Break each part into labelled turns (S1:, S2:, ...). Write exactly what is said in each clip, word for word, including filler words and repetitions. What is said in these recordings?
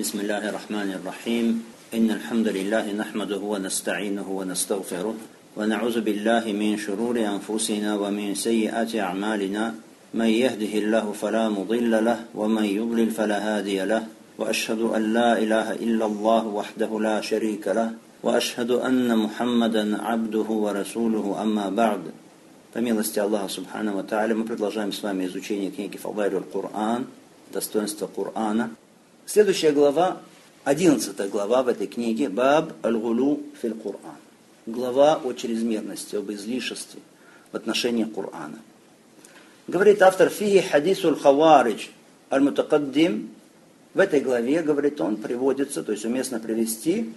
S1: بسم الله الرحمن الرحيم إن الحمد لله نحمده ونستعينه ونستغفره ونعوذ بالله من شرور أنفسنا ومن سيئات أعمالنا من يهده الله فلا مضل له ومن يضلل فلا هادي له وأشهد أن لا إله إلا الله وحده لا شريك له وأشهد أن محمدا عبده ورسوله أما بعد. По милости Аллаха Субхану ва Тааля, мы продолжаем с вами изучение книги Фадаиль Кур'ан, достоинство Корана. Следующая глава, одиннадцатая глава в этой книге, Баб аль-Гулу фил Кур'ан. Глава о чрезмерности, об излишестве в отношении Корана. Говорит автор фиги хадисуль хаваридж аль-мутакаддим. В этой главе, говорит он, приводится, то есть уместно привести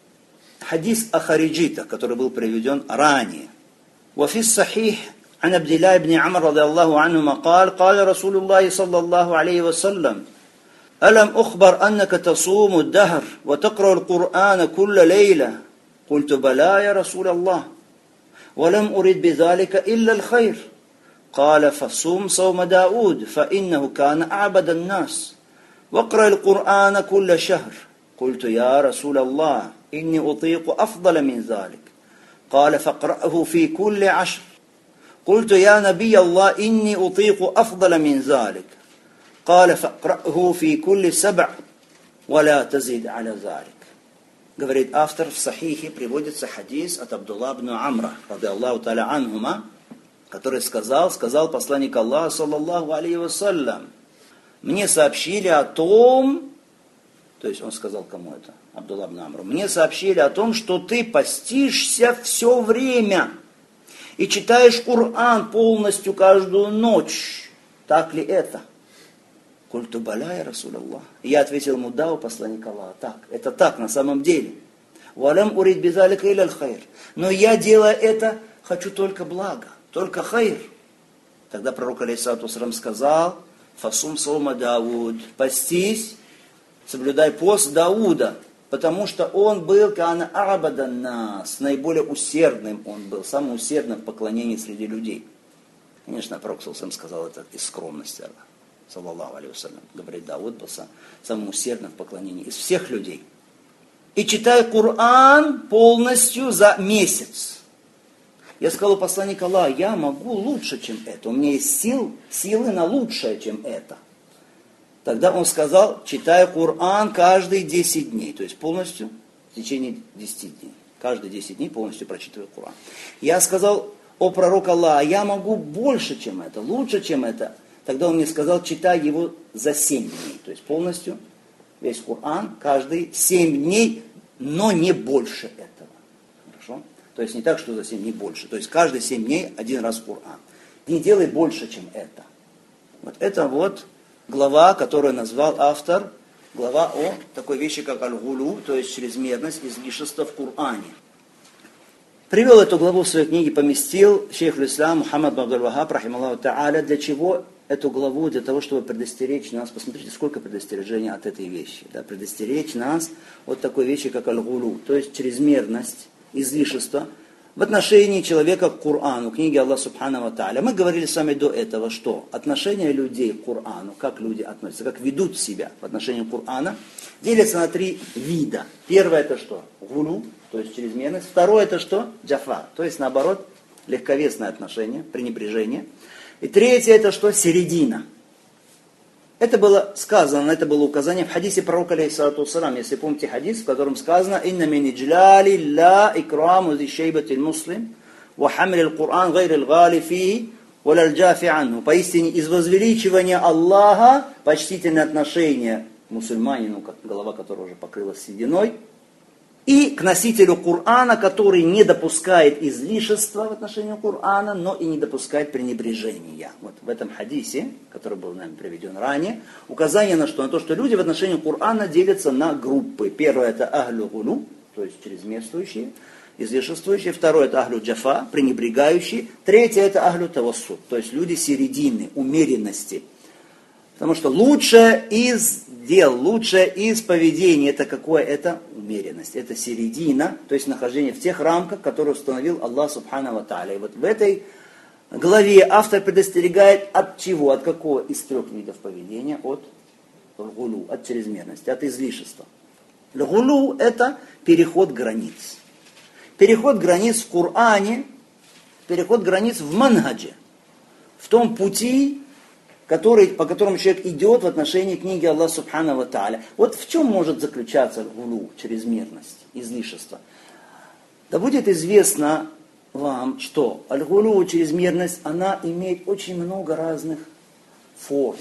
S1: хадис о хариджитах, который был приведен ранее. وفي الصحيح عن عبد الله بن عمر رضي الله عنهما قال قال رسول الله صلى الله عليه وسلم ألم أخبر أنك تصوم الدهر وتقرأ القرآن كل ليلة قلت بلى يا رسول الله ولم أريد بذلك إلا الخير قال فصوم صوم داود فإنه كان أعبد الناس واقرأ القرآن كل شهر قلت يا رسول الله إني أطيق أفضل من ذلك قال فاقرأه في كل عشر قلت يا نبي الله إني أطيق أفضل من ذلك قال فاقرأه في كل سبع ولا تزيد على ذلك. Говорит автор, в Сахихе приводится хадис от Абдулла ибн Амра, ради Аллаху та'аля анхума, который сказал, сказал посланник Аллаха, саллаллаху алейхи вассалям, мне сообщили о том, то есть он сказал кому это? Абдулла ибн Амру. Мне сообщили о том, что ты постишься все время и читаешь Коран полностью каждую ночь. Так ли это? Культу баля, я Расул Аллах. Я ответил ему, да, у посланника Аллаха. Так, это так на самом деле. Валям урид бизалика иля аль-хайр. Но я, делая это, хочу только благо, только хайр. Тогда пророк алейхиссалату вассалям сказал, фасум сома Дауд, постись, соблюдай пост Дауда, потому что он был кана абадан нас, наиболее усердным он был, самым усердным в поклонении среди людей. Конечно, пророк саллаллаху алейхи ва саллям сказал это из скромности, саллаллаху алейхи ва саллям. Говорит, Дауд был самым усердным в поклонении из всех людей. И читай Коран полностью за месяц. Я сказал посланнику Аллаха, я могу лучше, чем это. У меня есть сил, силы на лучшее, чем это. Тогда он сказал, читай Коран каждые десять дней, то есть полностью в течение десяти дней. Каждые десять дней полностью прочитывай Коран. Я сказал, о пророк Аллаха, я могу больше, чем это, лучше, чем это. Тогда он мне сказал, читай его за семь дней, то есть полностью весь Коран каждые семь дней, но не больше этого. Хорошо? То есть не так, что за семь дней больше. То есть каждые семь дней один раз Коран. Не делай больше, чем это. Вот это вот глава, которую назвал автор, глава о такой вещи, как аль-гулу, то есть чрезмерность, излишество в Коране. Привел эту главу в своей книге, поместил шейх аль-Ислам Мухаммад Абдуль Вахаб, рахималлаху та'аля. Для чего эту главу? Для того, чтобы предостеречь нас. Посмотрите, сколько предостережений от этой вещи. Да? Предостеречь нас от такой вещи, как аль-гулу, то есть чрезмерность, излишество в отношении человека к Корану, книге Аллаха Субхану ва Тааля. Мы говорили с вами до этого, что отношение людей к Корану, как люди относятся, как ведут себя в отношении Корана, делятся на три вида. Первое это что? Гулу, то есть чрезмерность. Второе это что? Джафа, то есть наоборот, легковесное отношение, пренебрежение. И третье это что? Середина. Это было сказано, это было указание в хадисе пророка алейхиссалату вассалям. Если помните хадис, в котором сказано «Инна мин иджляли ла икраму зи шейбати муслим ва хамли аль-Кур'ан гайри аль-гали фихи ва аль-джафи анху». Поистине из возвеличивания Аллаха почтительное отношение к мусульманину, голова которого уже покрылась сединой, и к носителю Корана, который не допускает излишества в отношении Корана, но и не допускает пренебрежения. Вот в этом хадисе, который был нами приведен ранее, указание на что? На то, что люди в отношении Корана делятся на группы. Первое это ахлю гулу, то есть чрезмерствующие, излишествующие. Второе это ахлю джафа, пренебрегающие. Третье это ахлю тавассут, то есть люди середины, умеренности. Потому что лучшее из дел, лучшее из поведения, это какое? Это умеренность, это середина, то есть нахождение в тех рамках, которые установил Аллах Субхану ва Тааля. И вот в этой главе автор предостерегает от чего? От какого из трех видов поведения? От
S2: гулу, от чрезмерности, от излишества. Гулу – это переход границ. Переход границ в Коране, переход границ в манхадже, в том пути, который, по которому человек идет в отношении книги Аллаха Субхану ва Тааля. Вот в чем может заключаться гулу, чрезмерность, излишество? Да будет известно вам, что аль-гулу, чрезмерность, она имеет очень много разных форм,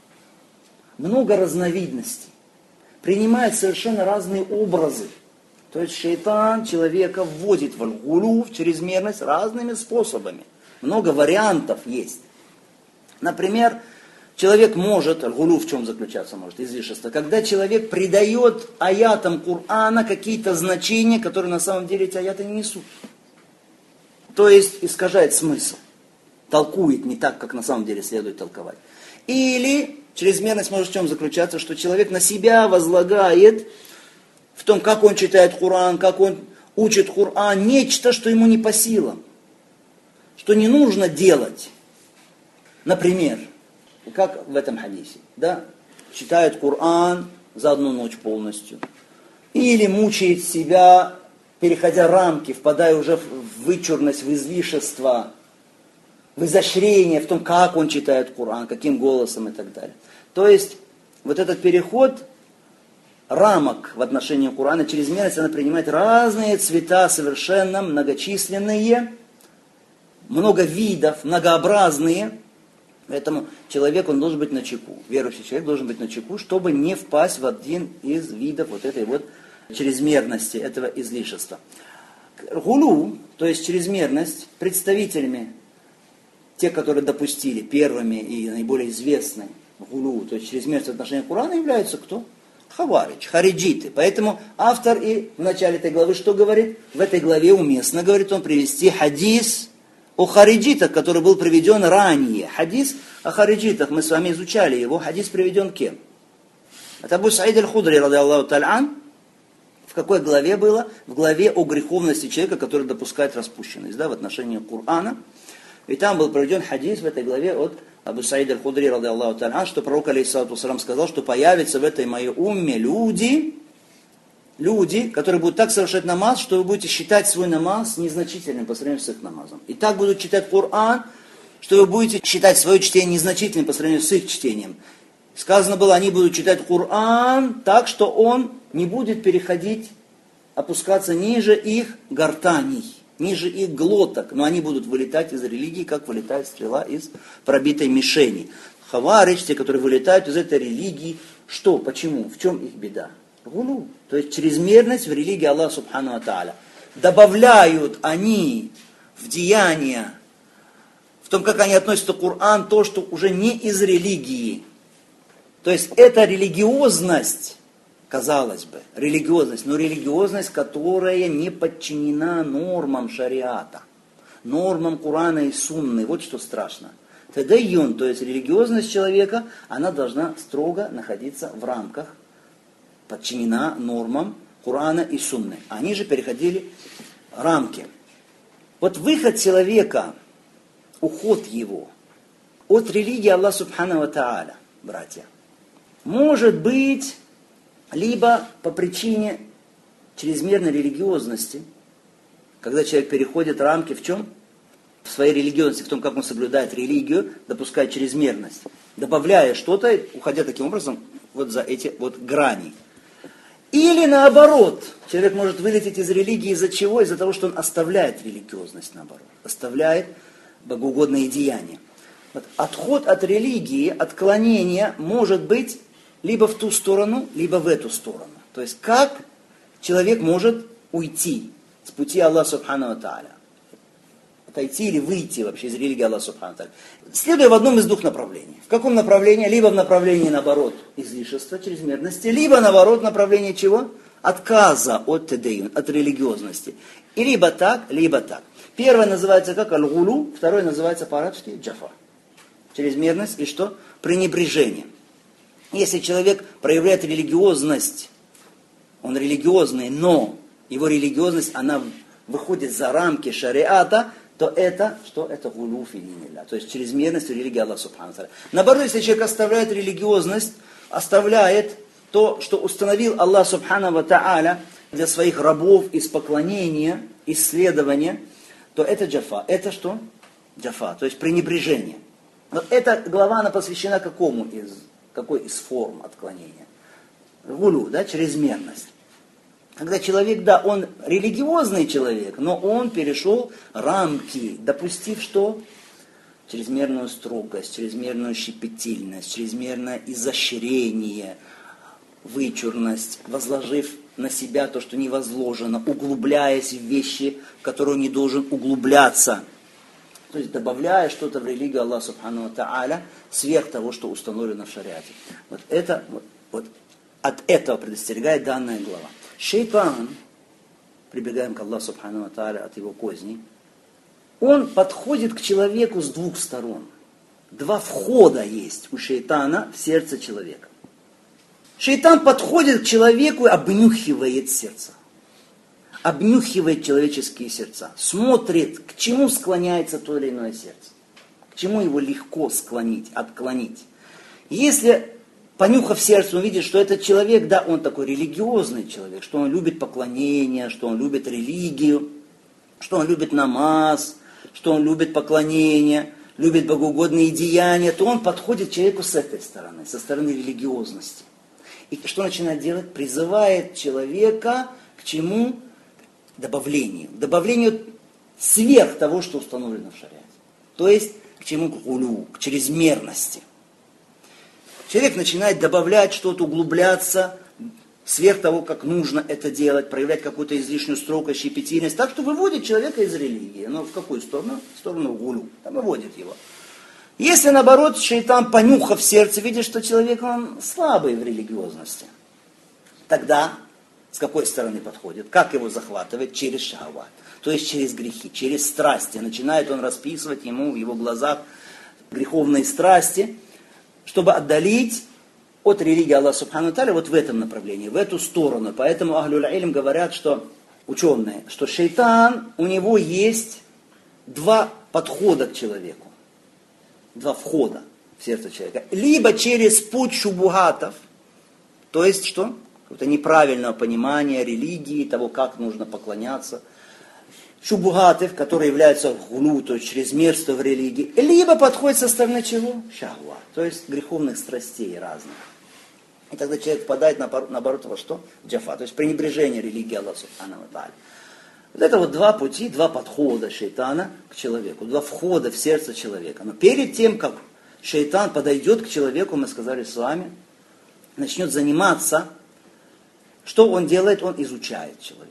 S2: много разновидностей, принимает совершенно разные образы. То есть шайтан человека вводит в аль-гулу, в чрезмерность разными способами. Много вариантов есть. Например, человек может, аль-гулу в чем заключаться может, излишество, когда человек придает аятам Корана какие-то значения, которые на самом деле эти аяты не несут. То есть искажает смысл, толкует не так, как на самом деле следует толковать. Или чрезмерность может в чем заключаться, что человек на себя возлагает в том, как он читает Коран, как он учит Коран, нечто, что ему не по силам, что не нужно делать. Например, как в этом хадисе, да, читает Коран за одну ночь полностью, или мучает себя, переходя рамки, впадая уже в вычурность, в излишество, в изощрение, в том, как он читает Коран, каким голосом и так далее. То есть, вот этот переход рамок в отношении Корана, чрезмерность, она принимает разные цвета, совершенно многочисленные, много видов, многообразные. Поэтому человек, он должен быть начеку, верующий человек должен быть начеку, чтобы не впасть в один из видов вот этой вот чрезмерности, этого излишества. Гулу, то есть чрезмерность, представителями, те, которые допустили первыми и наиболее известные гулу, то есть чрезмерность в отношении Корана, являются кто? Хаваридж, хариджиты. Поэтому автор и в начале этой главы что говорит? В этой главе уместно, говорит он, привести хадис о хариджитах, который был приведен ранее. Хадис о хариджитах, мы с вами изучали его, хадис приведен кем? Это Абу Саид аль-Худри, ради Аллаху та'аля. В какой главе было? В главе о греховности человека, который допускает распущенность, да, в отношении Корана. И там был приведен хадис в этой главе от Абу Саид аль-Худри, ради Аллаху та'аля, что пророк алейхиссалату вассалям сказал, что появятся в этой моей умме люди, люди, которые будут так совершать намаз, что вы будете считать свой намаз незначительным по сравнению с их намазом. И так будут читать Коран, что вы будете считать свое чтение незначительным по сравнению с их чтением. Сказано было, они будут читать Коран так, что он не будет переходить, опускаться ниже их гортаней, ниже их глоток, но они будут вылетать из религии, как вылетает стрела из пробитой мишени. Хаваридж, те, которые вылетают из этой религии, что, почему, в чем их беда? Гулу, то есть чрезмерность в религии Аллаха Субхану ва Тааля. Добавляют они в деяния, в том, как они относятся к Коран, то, что уже не из религии. То есть это религиозность, казалось бы, религиозность, но религиозность, которая не подчинена нормам шариата, нормам Корана и Сунны. Вот что страшно. Тадайюн, то есть религиозность человека, она должна строго находиться в рамках, подчинена нормам Корана и Сунны. Они же переходили рамки. Вот выход человека, уход его от религии Аллаха Субхану ва Тааля, братья, может быть либо по причине чрезмерной религиозности, когда человек переходит рамки в чем? В своей религиозности, в том, как он соблюдает религию, допускает чрезмерность, добавляя что-то, уходя таким образом вот за эти вот грани. Или наоборот, человек может вылететь из религии из-за чего? Из-за того, что он оставляет религиозность, наоборот, оставляет богоугодные деяния. Вот отход от религии, отклонение может быть либо в ту сторону, либо в эту сторону. То есть как человек может уйти с пути Аллаха Субхану ва Тааля? Отойти или выйти вообще из религии Аллаха Субхану ва Тааля? Следуя в одном из двух направлений. В каком направлении? Либо в направлении, наоборот, излишества, чрезмерности, либо, наоборот, в направлении чего? Отказа от тадайюн, от религиозности. И либо так, либо так. Первое называется как аль-гулу, второе называется по-арабски джафа. Чрезмерность и что? Пренебрежение. Если человек проявляет религиозность, он религиозный, но его религиозность, она выходит за рамки шариата, то это, что это гулу фи динилля, то есть чрезмерность в религии Аллаха Субхану ва Тааля. Наоборот, если человек оставляет религиозность, оставляет то, что установил Аллах Субхану ва Тааля для своих рабов из поклонения, исследования, то это джафа. Это что? Джафа, то есть пренебрежение. Вот эта глава, она посвящена какому из, какой из форм отклонения? Гулю, да, чрезмерность. Когда человек, да, он религиозный человек, но он перешел рамки, допустив что? Чрезмерную строгость, чрезмерную щепетильность, чрезмерное изощрение, вычурность, возложив на себя то, что не возложено, углубляясь в вещи, в которые он не должен углубляться. То есть добавляя что-то в религию Аллаха Субхану ва Тааля сверх того, что установлено в шариате. Вот это, вот, вот от этого предостерегает данная глава. Шейтан, прибегаем к Аллаху Субхану ва Тааля от его козней, он подходит к человеку с двух сторон. Два входа есть у шейтана в сердце человека. Шейтан подходит к человеку и обнюхивает сердце. Обнюхивает человеческие сердца. Смотрит, к чему склоняется то или иное сердце. К чему его легко склонить, отклонить. Если, понюхав сердце, он видит, что этот человек, да, он такой религиозный человек, что он любит поклонение, что он любит религию, что он любит намаз, что он любит поклонение, любит богоугодные деяния, то он подходит к человеку с этой стороны, со стороны религиозности. И что начинает делать? Призывает человека к чему? Добавлению. Добавлению сверх того, что установлено в шариате. То есть к чему? К гулю, к чрезмерности. Человек начинает добавлять что-то, углубляться сверх того, как нужно это делать, проявлять какую-то излишнюю строгость, щепетильность, так что выводит человека из религии. Но в какую сторону? В сторону гулю. Там выводит его. Если, наоборот, шейтан, понюхав сердце, видит, что человек он слабый в религиозности, тогда с какой стороны подходит? Как его захватывает? Через шахават. То есть через грехи, через страсти. Начинает он расписывать ему в его глазах греховные страсти, чтобы отдалить от религии Аллаха Субхану ва Тааля вот в этом направлении, в эту сторону. Поэтому ахлюль илм говорят, что ученые, что шейтан, у него есть два подхода к человеку. Два входа в сердце человека. Либо через путь шубухатов, то есть что? Какое-то неправильное понимание религии, того, как нужно поклоняться. Шубухатов, которые являются гулю, то есть чрезмерство в религии. Либо подходит со стороны чего? Шахва, то есть греховных страстей разных. И тогда человек впадает наоборот во что? Джафа, то есть пренебрежение религии Аллаха Субхану ва Тааля. Вот это вот два пути, два подхода шейтана к человеку, два входа в сердце человека. Но перед тем, как шейтан подойдет к человеку, мы сказали с вами, начнет заниматься, что он делает? Он изучает человека.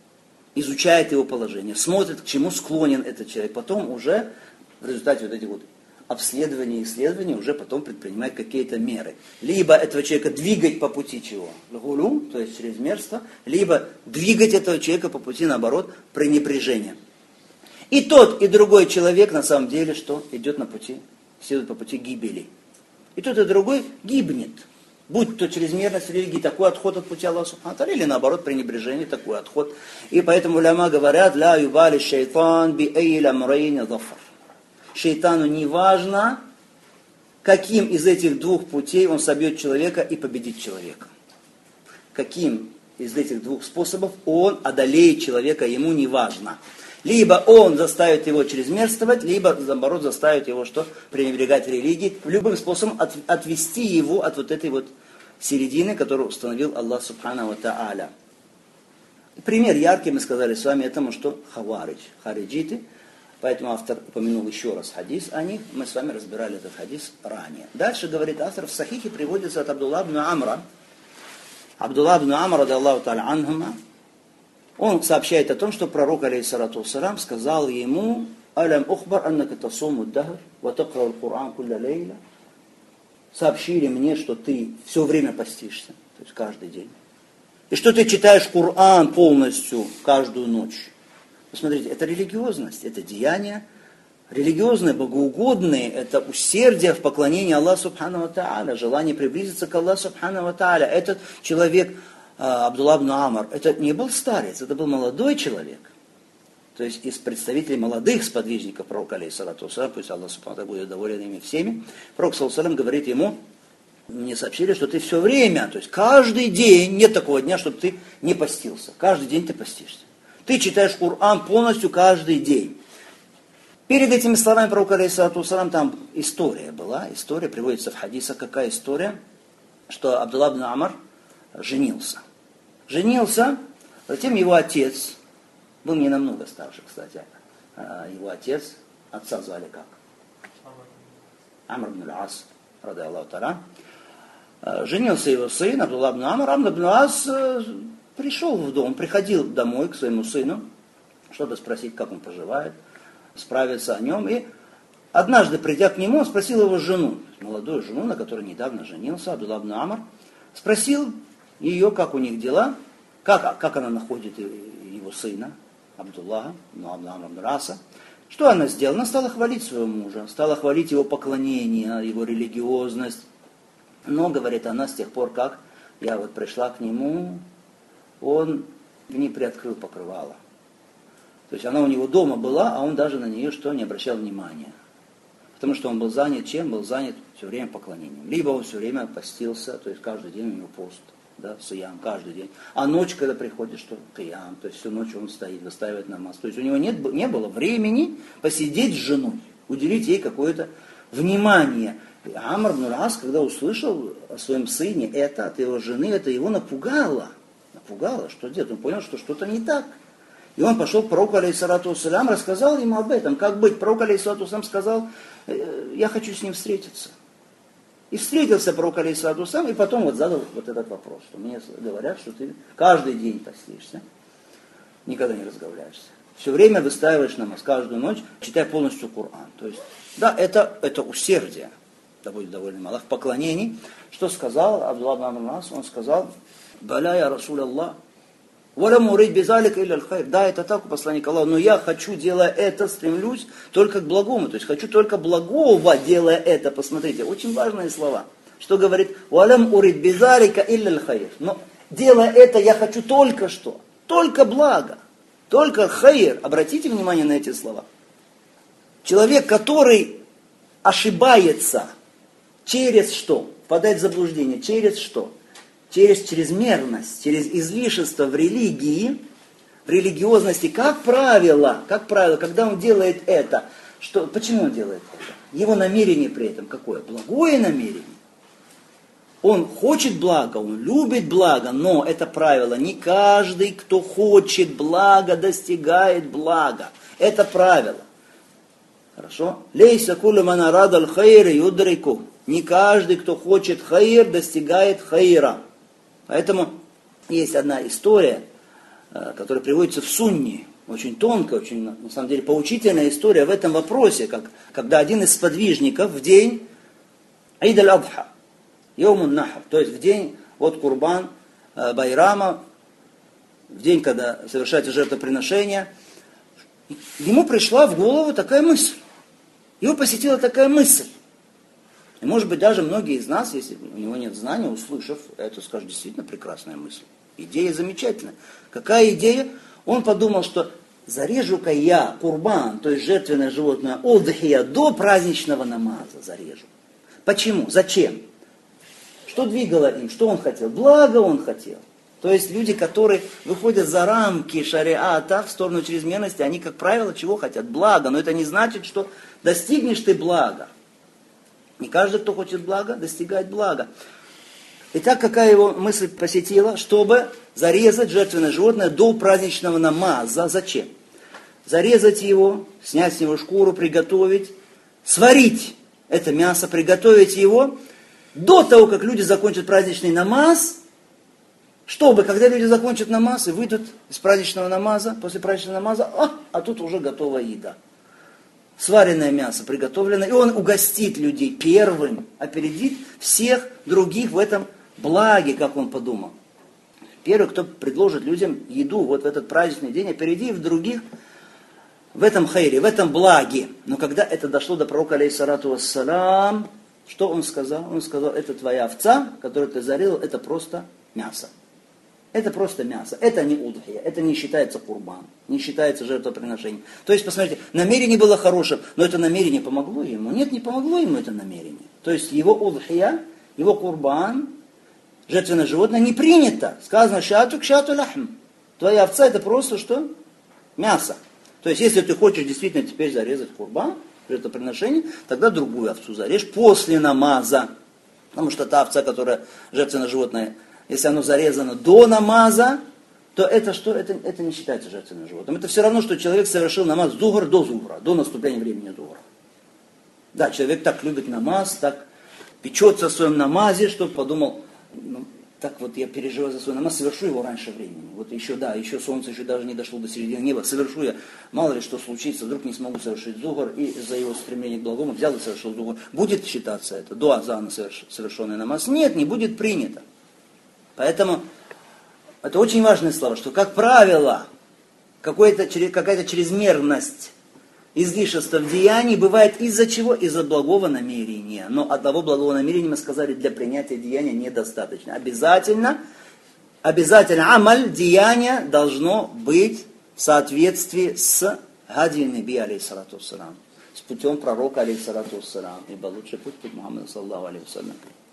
S2: Изучает его положение, смотрит, к чему склонен этот человек. Потом уже в результате вот этих вот обследований и исследований уже потом предпринимает какие-то меры. Либо этого человека двигать по пути чего? Гулю, то есть чрезмерство, либо двигать этого человека по пути, наоборот, пренебрежения. И тот, и другой человек на самом деле что? Идет на пути, следует по пути гибели. И тот, и другой гибнет. Будь то чрезмерность религии, такой отход от пути Аллаха Субхану ва Тааля, или наоборот, пренебрежение, такой отход. И поэтому уляма говорят, ля юбали шейтан би эйл амрейн зафар. Шейтану не важно, каким из этих двух путей он собьет человека и победит человека. Каким из этих двух способов он одолеет человека, ему не важно. Либо он заставит его чрезмерствовать, либо, наоборот, заставит его что? Пренебрегать религией. Любым способом от, отвести его от вот этой вот середины, которую установил Аллах Субхану ва Тааля. Пример яркий, мы сказали с вами, этому что? Хаваридж, хариджиты. Поэтому автор упомянул еще раз хадис о них. Мы с вами разбирали этот хадис ранее. Дальше, говорит автор, в Сахихе приводится от Абдулла ибн Амра. Абдулла ибн Амра, ради Аллаху та'аля анхума, он сообщает о том, что пророк, алейхиссалату вассалям, сказал ему: «Алям ухбар аннака тасуму дахр, ва такрау аль-Кур'ан кулля лейля». Сообщили мне, что ты все время постишься, то есть каждый день. И что ты читаешь Кур'ан полностью каждую ночь. Посмотрите, это религиозность, это деяние религиозные, богоугодные, это усердие в поклонении Аллаху Субхану ва Тааля, желание приблизиться к Аллаху Субхану ва Тааля. Этот человек, Абдулла ибн Амр, это не был старец, это был молодой человек. То есть из представителей молодых сподвижников пророка, алейхиссалату вассалям, пусть Аллах Субхану ва Тааля будет доволен ими всеми, пророк, саллаллаху алейхи ва саллям, говорит ему: мне сообщили, что ты все время, то есть каждый день, нет такого дня, чтобы ты не постился. Каждый день ты постишься. Ты читаешь Коран полностью каждый день. Перед этими словами пророка, алейхиссалату вассалам, там история была. История приводится в хадисах. Какая история? Что Абдулла ибн Амар женился. Женился, затем его отец, был не намного старше, кстати, его отец, отца звали как? Амр ибн ал-Ас, ради Аллаху та'аля. Женился его сын, Абдулла ибн Амар. Амр ибн ал-Ас пришел в дом, приходил домой к своему сыну, чтобы спросить, как он поживает, справиться о нем. И однажды, придя к нему, он спросил его жену, молодую жену, на которой недавно женился, Абдулла ибн Амар, спросил ее, как у них дела, как, как она находит его сына, Абдуллаха, ну, Абдулла ибн ал-Аса. Что она сделала? Она стала хвалить своего мужа, стала хвалить его поклонение, его религиозность. Но, говорит она, с тех пор, как я вот пришла к нему, он не приоткрыл покрывало. То есть она у него дома была, а он даже на нее что, не обращал внимания. Потому что он был занят чем? Был занят все время поклонением. Либо он все время постился, то есть каждый день у него пост, да, сиям, каждый день. А ночь, когда приходит, что киям, то есть всю ночь он стоит, выстаивает намаз. То есть у него нет, не было времени посидеть с женой, уделить ей какое-то внимание. И Амр ибн ал-Ас, когда услышал о своем сыне это от его жены, это его напугало. Напугало, что делать? Он понял, что что-то не так. И он пошел к пророку, алейхиссалату вассалям, рассказал ему об этом. Как быть? Пророк, алейхиссалату вассалям, сказал, я хочу с ним встретиться. И встретился пророк, алейхиссалату вассалям, и потом вот задал вот этот вопрос, что мне говорят, что ты каждый день постишься, никогда не разговариваешься. Все время выстаиваешь намаз, каждую ночь, читая полностью Коран. То есть, да, это, это усердие, да будет довольно мало, в поклонении. Что сказал Абдулла ибн Амар? Он сказал, «Баля я Расул Аллах, валям урид бизалика илля аль-хайр». Да, это так, посланник Аллаха, но я хочу, делая это, стремлюсь только к благому. То есть хочу только благого, делая это. Посмотрите, очень важные слова. Что говорит, валям урид бизалика илля аль-хайр. Но делая это, я хочу только что? Только благо. Только хайр. Обратите внимание на эти слова. Человек, который ошибается через что? Впадает в заблуждение. Через что? Через чрезмерность, через излишество в религии, в религиозности, как правило, как правило, когда он делает это, что, почему он делает это? Его намерение при этом какое? Благое намерение. Он хочет блага, он любит благо, но это правило, не каждый, кто хочет блага, достигает блага. Это правило. Хорошо? Лейса кулю ман арада аль-хайра юдрику. Не каждый, кто хочет хайр, достигает хайра. Поэтому есть одна история, которая приводится в Сунне, очень тонкая, очень, на самом деле, поучительная история в этом вопросе, как, когда один из сподвижников в день Ид аль-Адха, Йомун Нахр, то есть в день вот Курбан, Байрама, в день, когда совершается жертвоприношение, ему пришла в голову такая мысль. Его посетила такая мысль. И может быть даже многие из нас, если у него нет знания, услышав это, скажут, действительно прекрасная мысль. Идея замечательная. Какая идея? Он подумал, что зарежу-ка я курбан, то есть жертвенное животное, удхия, до праздничного намаза зарежу. Почему? Зачем? Что двигало им? Что он хотел? Благо он хотел. То есть люди, которые выходят за рамки шариата в сторону чрезмерности, они, как правило, чего хотят? Блага. Но это не значит, что достигнешь ты блага. Не каждый, кто хочет блага, достигает блага. Итак, какая его мысль посетила? Чтобы зарезать жертвенное животное до праздничного намаза. Зачем? Зарезать его, снять с него шкуру, приготовить, сварить это мясо, приготовить его до того, как люди закончат праздничный намаз, чтобы, когда люди закончат намаз и выйдут из праздничного намаза, после праздничного намаза, а, а тут уже готовая еда. Сваренное мясо приготовлено, и он угостит людей первым, опередит всех других в этом благе, как он подумал. Первый, кто предложит людям еду вот в этот праздничный день, опередив других в этом хайре, в этом благе. Но когда это дошло до пророка, алейхиссалату вассалам, что он сказал? Он сказал, это твоя овца, которую ты зарезал, это просто мясо. Это просто мясо, это не удхия, это не считается курбан, не считается жертвоприношением. То есть, посмотрите, намерение было хорошим, но это намерение помогло ему? Нет, не помогло ему это намерение. То есть его удхия, его курбан, жертвенное животное, не принято. Сказано шату к шату лахм. Твоя овца это просто что? Мясо. То есть, если ты хочешь действительно теперь зарезать курбан, жертвоприношение, тогда другую овцу зарежь после намаза. Потому что та овца, которая жертвенное животное, если оно зарезано до намаза, то это что? Это, это не считается жертвенным животным. Это все равно, что человек совершил намаз зухр до зухра, до наступления времени зухра. Да, человек так любит намаз, так печется о своем намазе, что подумал, ну, так вот я переживаю за свой намаз, совершу его раньше времени. Вот еще, да, еще солнце еще даже не дошло до середины неба, совершу я, мало ли что случится, вдруг не смогу совершить зухр, и из-за его стремления к благому взял и совершил зухр. Будет считаться это до азана совершенный намаз? Нет, не будет принято. Поэтому это очень важные слова, что, как правило, какая-то чрезмерность, излишество в деянии бывает из-за чего? Из-за благого намерения. Но одного благого намерения, мы сказали, для принятия деяния недостаточно. Обязательно, обязательно амаль, деяние должно быть в соответствии с хади наби, алейхиссалату вассалам, с путем пророка, алейхиссалату вассалам, ибо лучший путь путь Мухаммада, саллаллаху алейхи вассалям.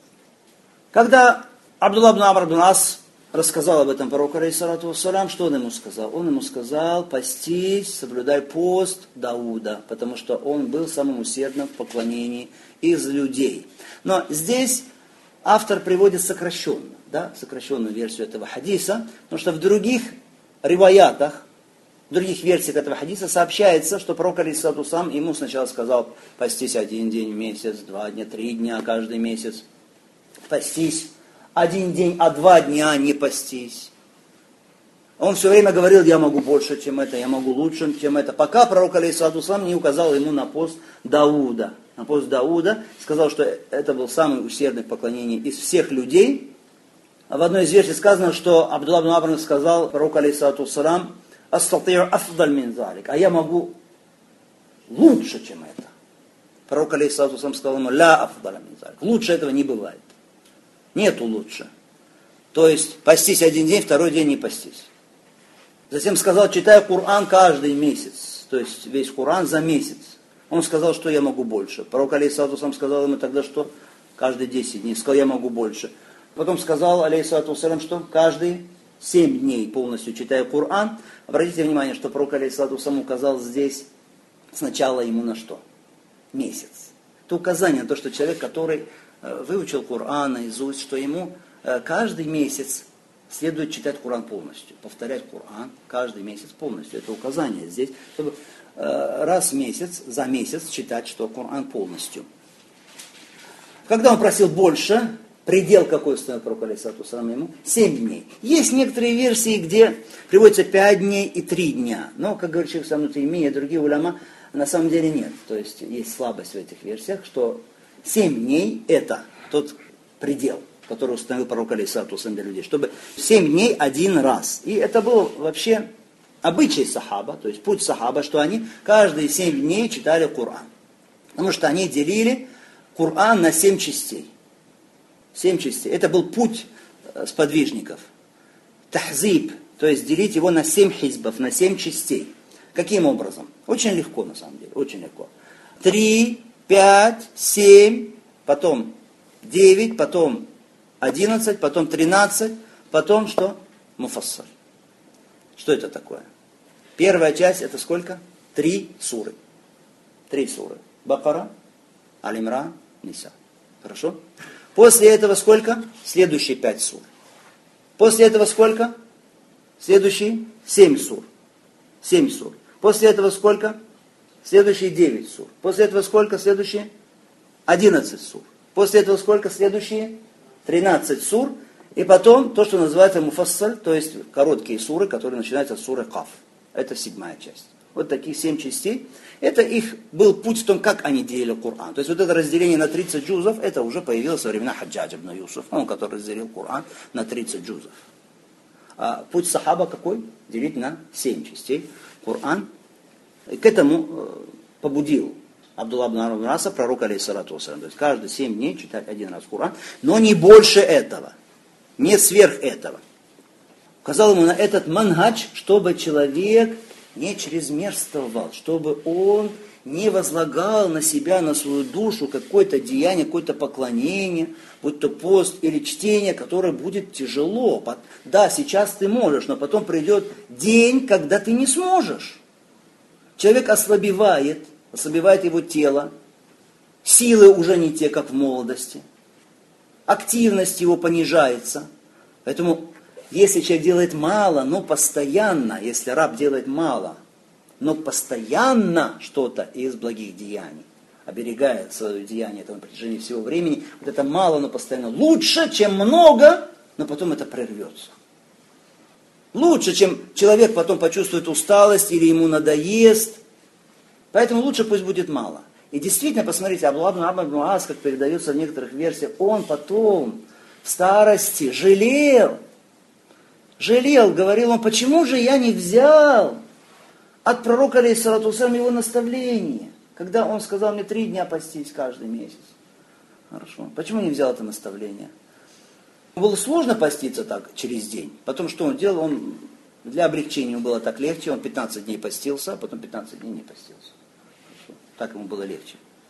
S2: Когда Абдулла ибн Амр ибн Ас рассказал об этом пророку, алейхиссалату вассалам, что он ему сказал? Он ему сказал: постись, соблюдай пост Дауда, потому что он был самым усердным в поклонении из людей. Но здесь автор приводит сокращенно, да, сокращенную версию этого хадиса, потому что в других риваятах, в других версиях этого хадиса сообщается, что пророк, алейхиссалату вассалам, ему сначала сказал: постись один день в месяц, два дня, три дня каждый месяц, постись один день, а два дня не постись. Он все время говорил: я могу больше, чем это, я могу лучше, чем это. Пока пророк, алейхиссалату вассалам, не указал ему на пост Дауда. На пост Дауда, сказал, что это был самый усердный в поклонении из всех людей. А в одной из версий сказано, что Абдулла ибн Амр сказал пророку, алейхиссалату вассалам: астати'у афдаль мин залик, а я могу лучше, чем это. Пророк, алейхиссалату вассалам, сказал ему: ля афдаля мин залик, лучше этого не бывает. Нету лучше. То есть постись один день, второй день не постись. Затем сказал: читай Коран каждый месяц. То есть весь Коран за месяц. Он сказал, что я могу больше. Пророк, алейхиссалату вассалам, сказал ему тогда, что каждые десять дней. Сказал: я могу больше. Потом сказал, алейхиссалату вассалам, что каждые семь дней полностью читаю Коран. Обратите внимание, что пророк, алейхиссалату вассалам, указал здесь сначала ему на что? Месяц. Это указание на то, что человек, который выучил Коран наизусть, что ему каждый месяц следует читать Коран полностью, повторять Коран каждый месяц полностью. Это указание здесь, чтобы раз в месяц, за месяц читать, что Коран полностью. Когда он просил больше, предел какой установил пророк, алейхиссалату вассалам, ему? Семь дней. Есть некоторые версии, где приводится пять дней и три дня. Но, как говорит шейх Ислам ибн Таймия и другие уляма, на самом деле нет. То есть есть слабость в этих версиях, что семь дней это тот предел, который установил пророк, алейхиссалату вассалам, для людей, чтобы семь дней один раз. И это был вообще обычай сахаба, то есть путь сахаба, что они каждые семь дней читали Коран. Потому что они делили Коран на семь частей. Семь частей. Это был путь сподвижников. Тахзиб, то есть делить его на семь хизбов, на семь частей. Каким образом? Очень легко, на самом деле, очень легко. Три, пять, семь, потом девять, потом одиннадцать, потом тринадцать, потом что? Муфассаль. Что это такое? Первая часть это сколько? Три суры. Три суры. Бакара, Аль-Имран, Ниса. Хорошо? После этого сколько? Следующие пять сур. После этого сколько? Следующие семь сур. Семь сур. После этого сколько? Следующие девять сур. После этого сколько? Следующие одиннадцать сур. После этого сколько? Следующие тринадцать сур. И потом то, что называется муфассаль, то есть короткие суры, которые начинаются от суры Каф. Это седьмая часть. Вот таких семь частей. Это их был путь в том, как они делили Коран. То есть вот это разделение на тридцать джузов, это уже появилось во времена Хаджаджа ибн Юсуф, он, который разделил Коран на тридцать джузов. А путь сахаба какой? Делить на семь частей Коран. И к этому побудил Абдулла ибн Амр ибн Аса, пророк, алейхиссалату вассалам. То есть каждые семь дней читать один раз Коран, но не больше этого. Не сверх этого. Указал ему на этот манхадж, чтобы человек не чрезмерствовал, чтобы он не возлагал на себя, на свою душу какое-то деяние, какое-то поклонение, будь то пост или чтение, которое будет тяжело. Да, сейчас ты можешь, но потом придет день, когда ты не сможешь. Человек ослабевает, ослабевает его тело, силы уже не те, как в молодости, активность его понижается. Поэтому, если человек делает мало, но постоянно, если раб делает мало, но постоянно что-то из благих деяний, оберегает свое деяние это на протяжении всего времени, вот это мало, но постоянно лучше, чем много, но потом это прервется. Лучше, чем человек потом почувствует усталость или ему надоест. Поэтому лучше пусть будет мало. И действительно, посмотрите, Абдуллах ибн Амр ибн Ас, как передается в некоторых версиях, он потом в старости жалел, жалел, говорил он, почему же я не взял от пророка, алейхиссалату вассалям, его наставление, когда он сказал мне три дня постись каждый месяц. Хорошо. Почему не взял это наставление? Было сложно поститься так через день. Потом что он делал? Он, для облегчения ему было так легче. Он пятнадцать дней постился, а потом пятнадцать дней не постился. Хорошо. Так ему было легче.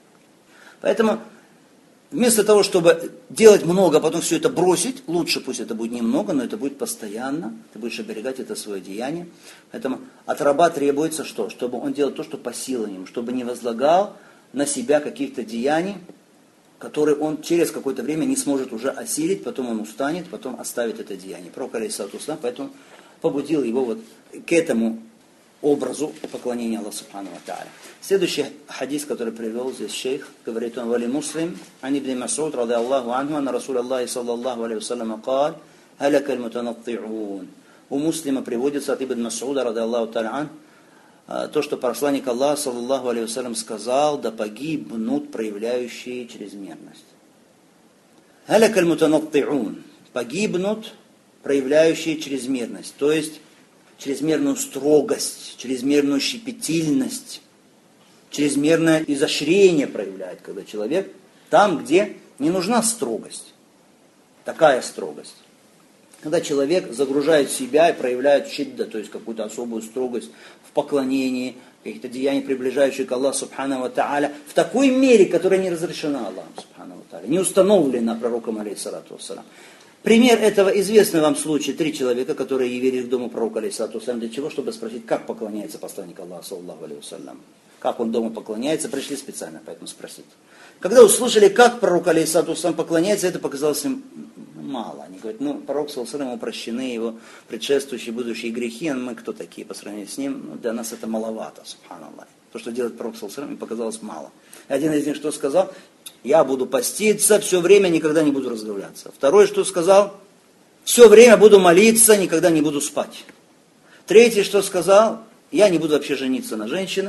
S2: Поэтому вместо того, чтобы делать много, а потом все это бросить, лучше пусть это будет немного, но это будет постоянно. Ты будешь оберегать это свое деяние. Поэтому от раба требуется что? Чтобы он делал то, что по силам ему, чтобы не возлагал на себя каких-то деяний, которые он через какое-то время не сможет уже осилить, потом он устанет, потом оставит это деяние. Пророк, алейхиссалату вассалям, поэтому побудил его вот к этому образу поклонения Аллаху субхану ва тааля. Следующий хадис, который привел здесь шейх, говорит он: «Вали муслим, ан ибн Мас'уд, ради Аллаху анху, анна Расул Аллахи саллаллаху алейхи вассалям кал, халяка аль-мутанатти'ун». У муслима приводится от ибн Мас'уда, ради Аллаху тааля ан, то, что посланник Аллаха саллаллаху алейхи вассалям сказал: да погибнут проявляющие чрезмерность. Халяка аль-мутанатти'ун. Погибнут проявляющие чрезмерность. То есть чрезмерную строгость, чрезмерную щепетильность, чрезмерное изощрение проявляет, когда человек там, где не нужна строгость. Такая строгость. Когда человек загружает себя и проявляет шидда, то есть какую-то особую строгость в поклонении, каких-то деяний, приближающих к Аллаху субхану ва тааля, в такой мере, которая не разрешена Аллаху субхану ва тааля, не установлена пророком, алейхиссалату вассалям. Пример этого известный вам случай. Три человека, которые явились к дому пророка, алейхиссалату вассалям, для чего? Чтобы спросить, как поклоняется посланник Аллаха, саллаллаху алейхи вассалям. Как он дома поклоняется, пришли специально, поэтому спросить. Когда услышали, как пророк, алейхиссалату вассалям, поклоняется, это показалось им мало. Они говорят, ну, пророк, саллаллаху алейхи вассалям, ему прощены его предшествующие, будущие грехи, а мы кто такие по сравнению с ним? Ну, для нас это маловато, субханаллах. То, что делает пророк, саллаллаху алейхи вассалям, им показалось мало. Один из них что сказал? Я буду поститься все время, никогда не буду разговляться. Второй что сказал? Все время буду молиться, никогда не буду спать. Третий что сказал? Я не буду вообще жениться на женщинах.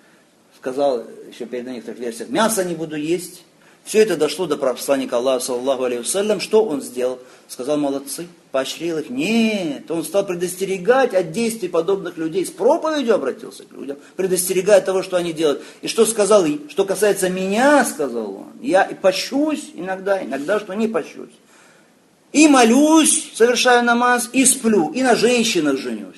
S2: Сказал еще перед некоторых версиях, мясо не буду есть. Все это дошло до посланника Аллаха, саллаллаху алейхи вассалям. Что он сделал? Сказал, молодцы, поощрил их. Нет, он стал предостерегать от действий подобных людей. С проповедью обратился к людям, предостерегая от того, что они делают. И что сказал? Что касается меня, сказал он, я и пощусь иногда, иногда что не пощусь. И молюсь, совершаю намаз, и сплю, и на женщинах женюсь.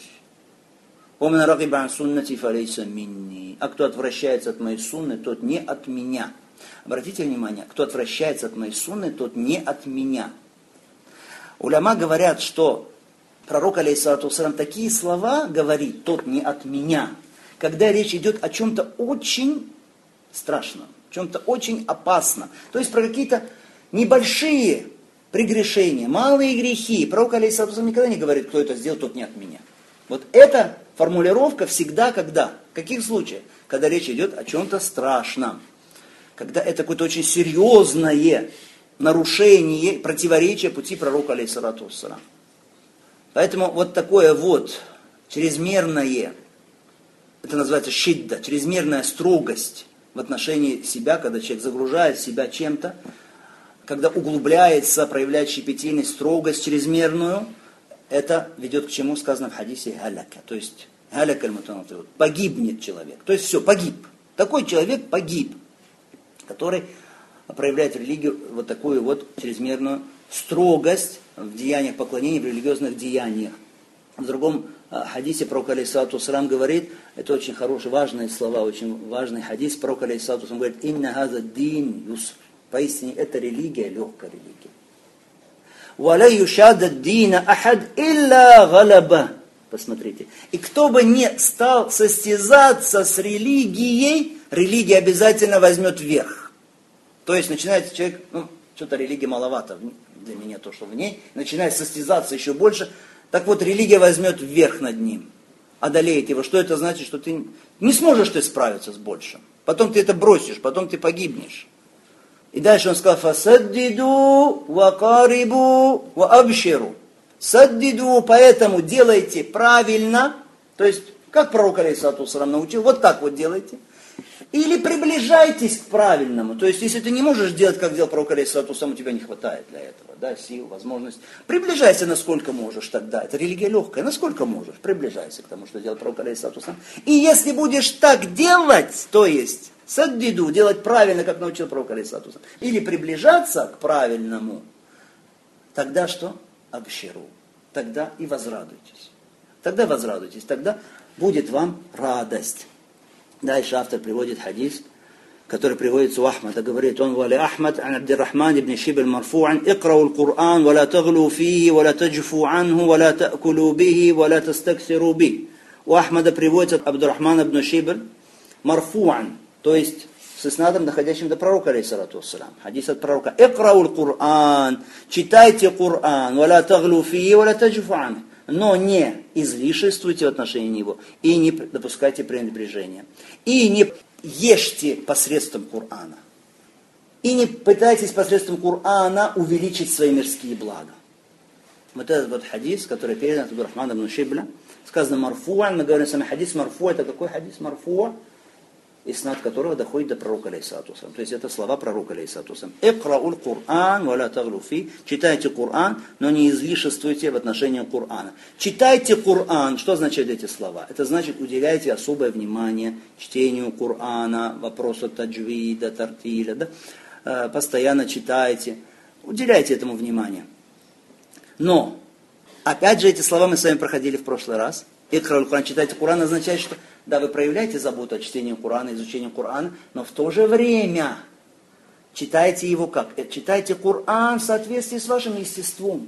S2: А кто отвращается от моей сунны, тот не от меня. Обратите внимание, кто отвращается от моей сунны, тот не от меня. Уляма говорят, что пророк, алейхиссалату вассалям, такие слова говорит, тот не от меня, когда речь идет о чем-то очень страшном, чем-то очень опасном. То есть про какие-то небольшие прегрешения, малые грехи. Пророк, алейхиссалату вассалям, никогда не говорит, кто это сделал, тот не от меня. Вот эта формулировка всегда когда? В каких случаях? Когда речь идет о чем-то страшном. Когда это какое-то очень серьезное нарушение, противоречие пути пророка, алейхиссалату вассалям. Поэтому вот такое вот чрезмерное, это называется шидда, чрезмерная строгость в отношении себя, когда человек загружает себя чем-то, когда углубляется, проявляет щепетильность, строгость чрезмерную, это ведет к чему сказано в хадисе халяка, то есть халяка аль-мутанатти'ун, погибнет человек, то есть все, погиб. Такой человек погиб, который проявляет в религию вот такую вот чрезмерную строгость в деяниях поклонения, в религиозных деяниях. В другом хадисе пророк алейхиссалату вассалам говорит, это очень хорошие, важные слова, очень важный хадис, пророк алейхиссалату вассалам говорит, «Инна газа дин юсф». Поистине, это религия, легкая религия. «Валя юшада дина ахад илля галаба». Посмотрите. И кто бы не стал состязаться с религией, религия обязательно возьмет верх. То есть начинает человек, ну, что-то религия маловато для меня, то, что в ней, начинает состязаться еще больше. Так вот, религия возьмет верх над ним, одолеет его. Что это значит? Что ты не сможешь ты справиться с большим. Потом ты это бросишь, потом ты погибнешь. И дальше он сказал, «Фасаддиду вакарибу ваабширу». Саддиду, поэтому делайте правильно, то есть, как пророк алейхиссалату вассалам научил, вот так вот делайте. Или приближайтесь к правильному. То есть, если ты не можешь делать, как делал пророк алейхиссалату вассалам, у тебя не хватает для этого, да, сил, возможностей. Приближайся, насколько можешь тогда. Это религия легкая, насколько можешь. Приближайся к тому, что делал пророк алейхиссалату вассалам. И если будешь так делать, то есть, саддиду, делать правильно, как научил пророк алейхиссалату вассалам, или приближаться к правильному, тогда что? Абширу. Тогда и возрадуйтесь. Тогда возрадуйтесь, тогда будет вам радость. Дальше автор приводит хадис, который приводится у Ахмада, говорит он, «Вали Ахмад, ан Абдиррахман ибн Шибель марфу'ан, икрау ал-Кур'ан, вала таглу фихи, вала таджфу анху, вала та'кулу бихи, вала тастаксиру би». У Ахмада приводится Абдиррахман ибн Шибель марфу'ан, то есть с иснадом, доходящим до пророка, алейхиссалату вассалам. Хадис от пророка. «Икрау ал-Кур'ан», читайте Кур'ан, «Вала таглу фихи, вала таджфу анху». Но не излишествуйте в отношении него и не допускайте пренебрежения. И не ешьте посредством Кур'ана. И не пытайтесь посредством Кур'ана увеличить свои мирские блага. Вот этот вот хадис, который передан от Абдуррахмана ибн Шибля, сказано марфу'а, мы говорим сами хадис марфу'а, это какой хадис марфу'а? Иснад которого доходит до пророка алейхиссалату вассалам. То есть это слова пророка алейхиссалату вассалам. «Икраул Кур'ан, валя таглу фи». Читайте Кур'ан, но не излишествуйте в отношении Кур'ана. Читайте Кур'ан. Что означают эти слова? Это значит, уделяйте особое внимание чтению Кур'ана, вопросу таджвида, тартиля. Да? Постоянно читайте. Уделяйте этому внимание. Но, опять же, эти слова мы с вами проходили в прошлый раз. «Икраул Кур'ан», читайте Кур'ан, означает, что да, вы проявляете заботу о чтении Кур'ана, изучении Кур'ана, но в то же время читайте его как? Читайте Кур'ан в соответствии с вашим естеством,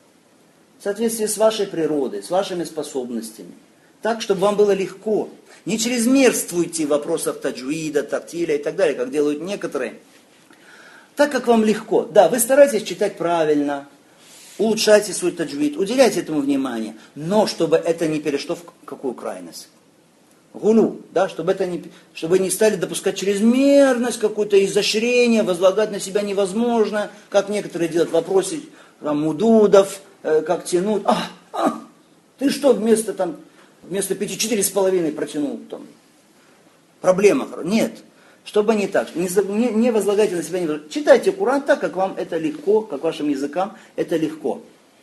S2: в соответствии с вашей природой, с вашими способностями. Так, чтобы вам было легко. Не чрезмерствуйте в вопросах таджвида, тартиля и так далее, как делают некоторые. Так, как вам легко. Да, вы стараетесь читать правильно, улучшайте свой таджвид, уделяйте этому внимание, но чтобы это не перешло в какую крайность? Гулу, да, чтобы это не, чтобы не стали допускать чрезмерность, какое-то изощрение, возлагать на себя невозможно, как некоторые делают в вопросе там, мудудов, э, как тянуть. А, а, ты что вместо там, вместо пяти четыре с половиной протянул там? Проблема. Нет, чтобы не так. Не, не, не возлагайте на себя невозможно. Читайте Кур'ан так, как вам это легко, как вашим языкам это легко.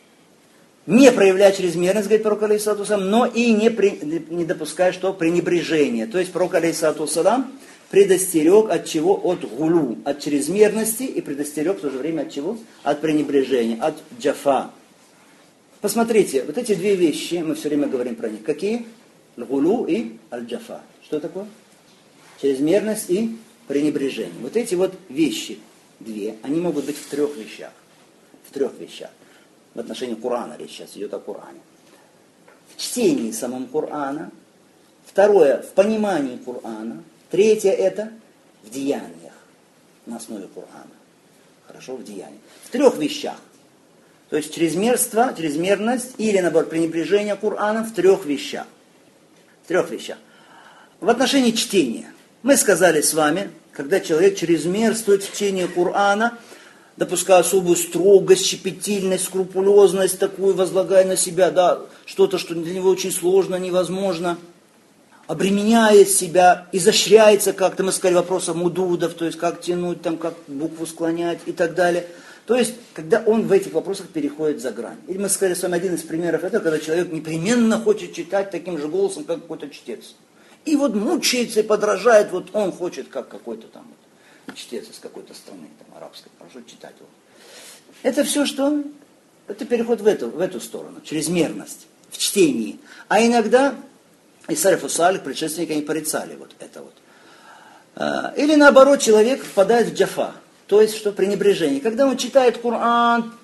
S2: Не проявляя чрезмерность, говорит пророк алейхиссалату вассалам, но и не, при, не допуская, что пренебрежение. То есть пророк алейхиссалату вассалам предостерег от чего? От гулу, от чрезмерности, и предостерег в то же время от чего? От пренебрежения, от джафа. Посмотрите, вот эти две вещи, мы все время говорим про них. Какие? Гулу и аль-джафа. Что такое? Чрезмерность и пренебрежение. Вот эти вот вещи, две, они могут быть в трех вещах. В трех вещах. В отношении Корана речь сейчас идет о Коране. В чтении самого Корана. Второе, в понимании Корана. Третье это в деяниях на основе Корана. Хорошо, в деяниях. В трех вещах. То есть чрезмерство, чрезмерность или, наоборот, пренебрежение Кораном в трех вещах. В трех вещах. В отношении чтения. Мы сказали с вами, когда человек чрезмерствует в чтении Корана, допуская особую строгость, щепетильность, скрупулезность такую, возлагая на себя, да, что-то, что для него очень сложно, невозможно, обременяет себя, изощряется как-то, мы сказали, вопросов мудудов, то есть как тянуть, там, как букву склонять и так далее. То есть, когда он в этих вопросах переходит за грань. Или мы сказали с вами, один из примеров, это когда человек непременно хочет читать таким же голосом, как какой-то чтец. И вот мучается и подражает, вот он хочет, как какой-то там чтец из какой-то страны, там, арабской, хорошо читать его. Это все, что? Это переход в эту, в эту сторону, чрезмерность. в чтении. А иногда и салифу салих, предшественники, они порицали вот это вот. Или наоборот, человек впадает в джафа, то есть что пренебрежение. Когда он читает Коран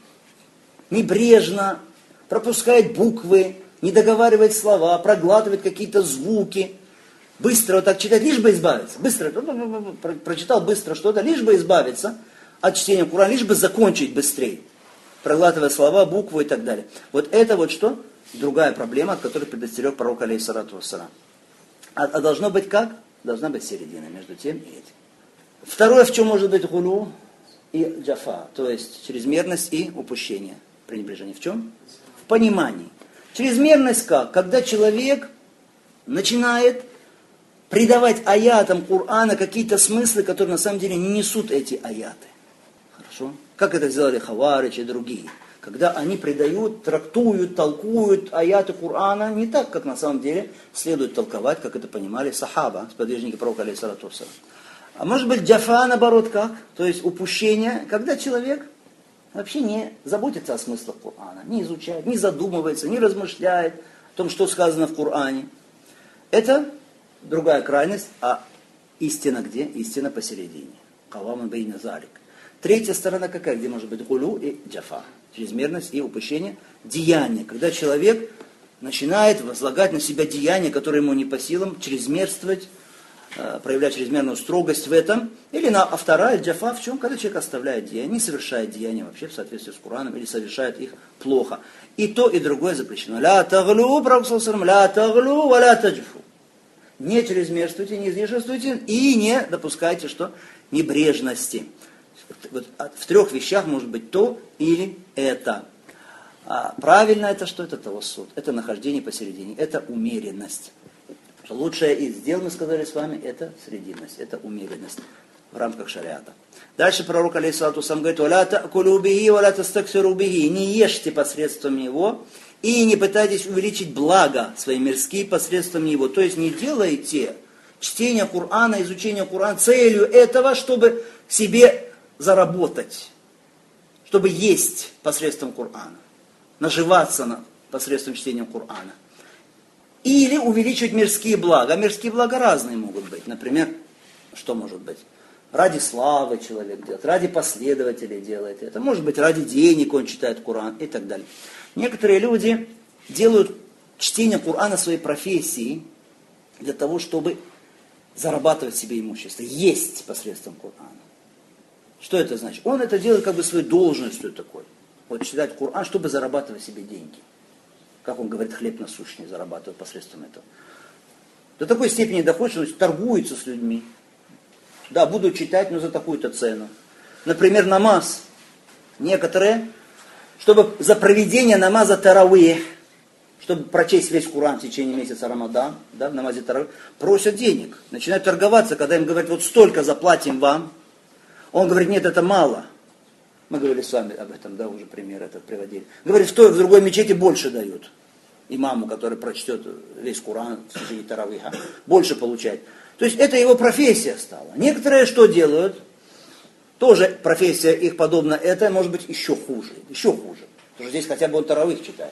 S2: небрежно, пропускает буквы, не договаривает слова, проглатывает какие-то звуки, быстро вот так читать, лишь бы избавиться. Быстро, прочитал быстро что-то, лишь бы избавиться от чтения Корана, лишь бы закончить быстрее, проглатывая слова, буквы и так далее. Вот это вот что? Другая проблема, от которой предостерег пророк алейхиссалату вассалам. А, а должно быть как? Должна быть середина между тем и этим. Второе, в чем может быть гулу и джафа, то есть чрезмерность и упущение, пренебрежение. В чем? В понимании. Чрезмерность как? Когда человек начинает придавать аятам Корана какие-то смыслы, которые на самом деле не несут эти аяты. Хорошо? Как это сделали Хаварич и другие. Когда они придают, трактуют, толкуют аяты Корана не так, как на самом деле следует толковать, как это понимали сахаба, сподвижники пророка алейхиссалату вассалам. А может быть джафа наоборот как? То есть упущение, когда человек вообще не заботится о смыслах Корана, не изучает, не задумывается, не размышляет о том, что сказано в Коране. Это другая крайность, а истина где? Истина посередине. Каваман бейна залик. Третья сторона какая? Где может быть гулю и джафа? Чрезмерность и упущение деяния. Когда человек начинает возлагать на себя деяния, которые ему не по силам, чрезмерствовать, проявлять чрезмерную строгость в этом. Или на, а вторая джафа в чем? Когда человек оставляет деяния, не совершает деяния вообще в соответствии с Кораном, или совершает их плохо. И то, и другое запрещено. Ля таглю, пророк саллаллаху алейхи ва саллям, ля таглю, ва ля таджфу. Не чрезмерствуйте, не излишествуйте и не допускайте что? Небрежности. Вот в трех вещах может быть то или это. А правильно это что? Это тавассут. Это нахождение посередине. Это умеренность. Лучшее из дел, мы сказали с вами, это срединность, это умеренность в рамках шариата. Дальше пророк алейхиссалату вассалам говорит: «Валя та'кулу бихи, валя тастаксиру бихи». Не ешьте посредством него и не пытайтесь увеличить благо свои мирские посредством него. То есть не делайте чтение Корана, изучение Корана целью этого, чтобы себе заработать, чтобы есть посредством Корана, наживаться на, посредством чтения Корана. Или увеличивать мирские блага. А мирские блага разные могут быть. Например, что может быть? Ради славы человек делает, ради последователей делает это. Может быть, ради денег он читает Коран и так далее. Некоторые люди делают чтение Корана своей профессией для того, чтобы зарабатывать себе имущество, есть посредством Корана. Что это значит? Он это делает как бы своей должностью такой. Вот читать Коран, чтобы зарабатывать себе деньги. Как он говорит, хлеб насущный зарабатывает посредством этого. До такой степени доходит, что он торгуется с людьми. Да, буду читать, но за такую-то цену. Например, намаз. Некоторые, чтобы за проведение намаза таравih, чтобы прочесть весь Коран в течение месяца Рамадан, да, в намазе таравih, просят денег. Начинают торговаться, когда им говорят, вот столько заплатим вам. Он говорит, нет, это мало. Мы говорили с вами об этом, да, уже пример этот приводили. Говорит, в той, в другой мечети больше дают. Имаму, который прочтет весь Коран в течение таравиха, больше получает. То есть это его профессия стала. Некоторые что делают? Тоже профессия их подобна этой, может быть, еще хуже. Еще хуже. Потому что здесь хотя бы он таравих читает.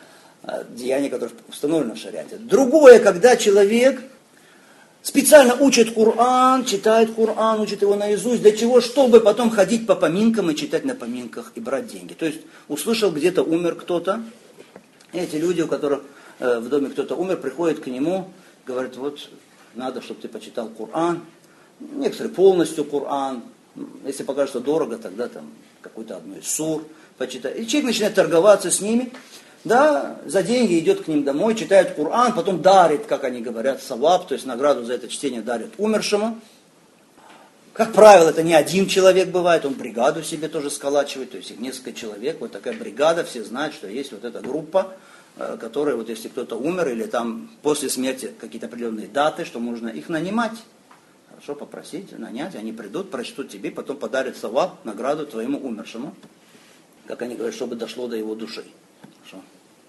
S2: Деяние, которое установлено в шариате. Другое, когда человек специально учит Коран, читает Коран, учит его наизусть. Для чего? Чтобы потом ходить по поминкам и читать на поминках и брать деньги. То есть услышал, где-то умер кто-то. И эти люди, у которых э, в доме кто-то умер, приходят к нему, говорят, вот надо, чтобы ты почитал Коран. Некоторые полностью Коран. Если покажут, что дорого, тогда там какой-то одну из сур почитать. И человек начинает торговаться с ними. Да, за деньги идет к ним домой, читает Коран, потом дарит, как они говорят, саваб, то есть награду за это чтение дарит умершему. Как правило, это не один человек бывает, он бригаду себе тоже сколачивает, то есть их несколько человек, вот такая бригада, все знают, что есть вот эта группа, которая, вот если кто-то умер, или там после смерти какие-то определенные даты, что можно их нанимать. Хорошо, попросить, нанять, они придут, прочтут тебе, потом подарят саваб, награду твоему умершему, как они говорят, чтобы дошло до его души. Хорошо.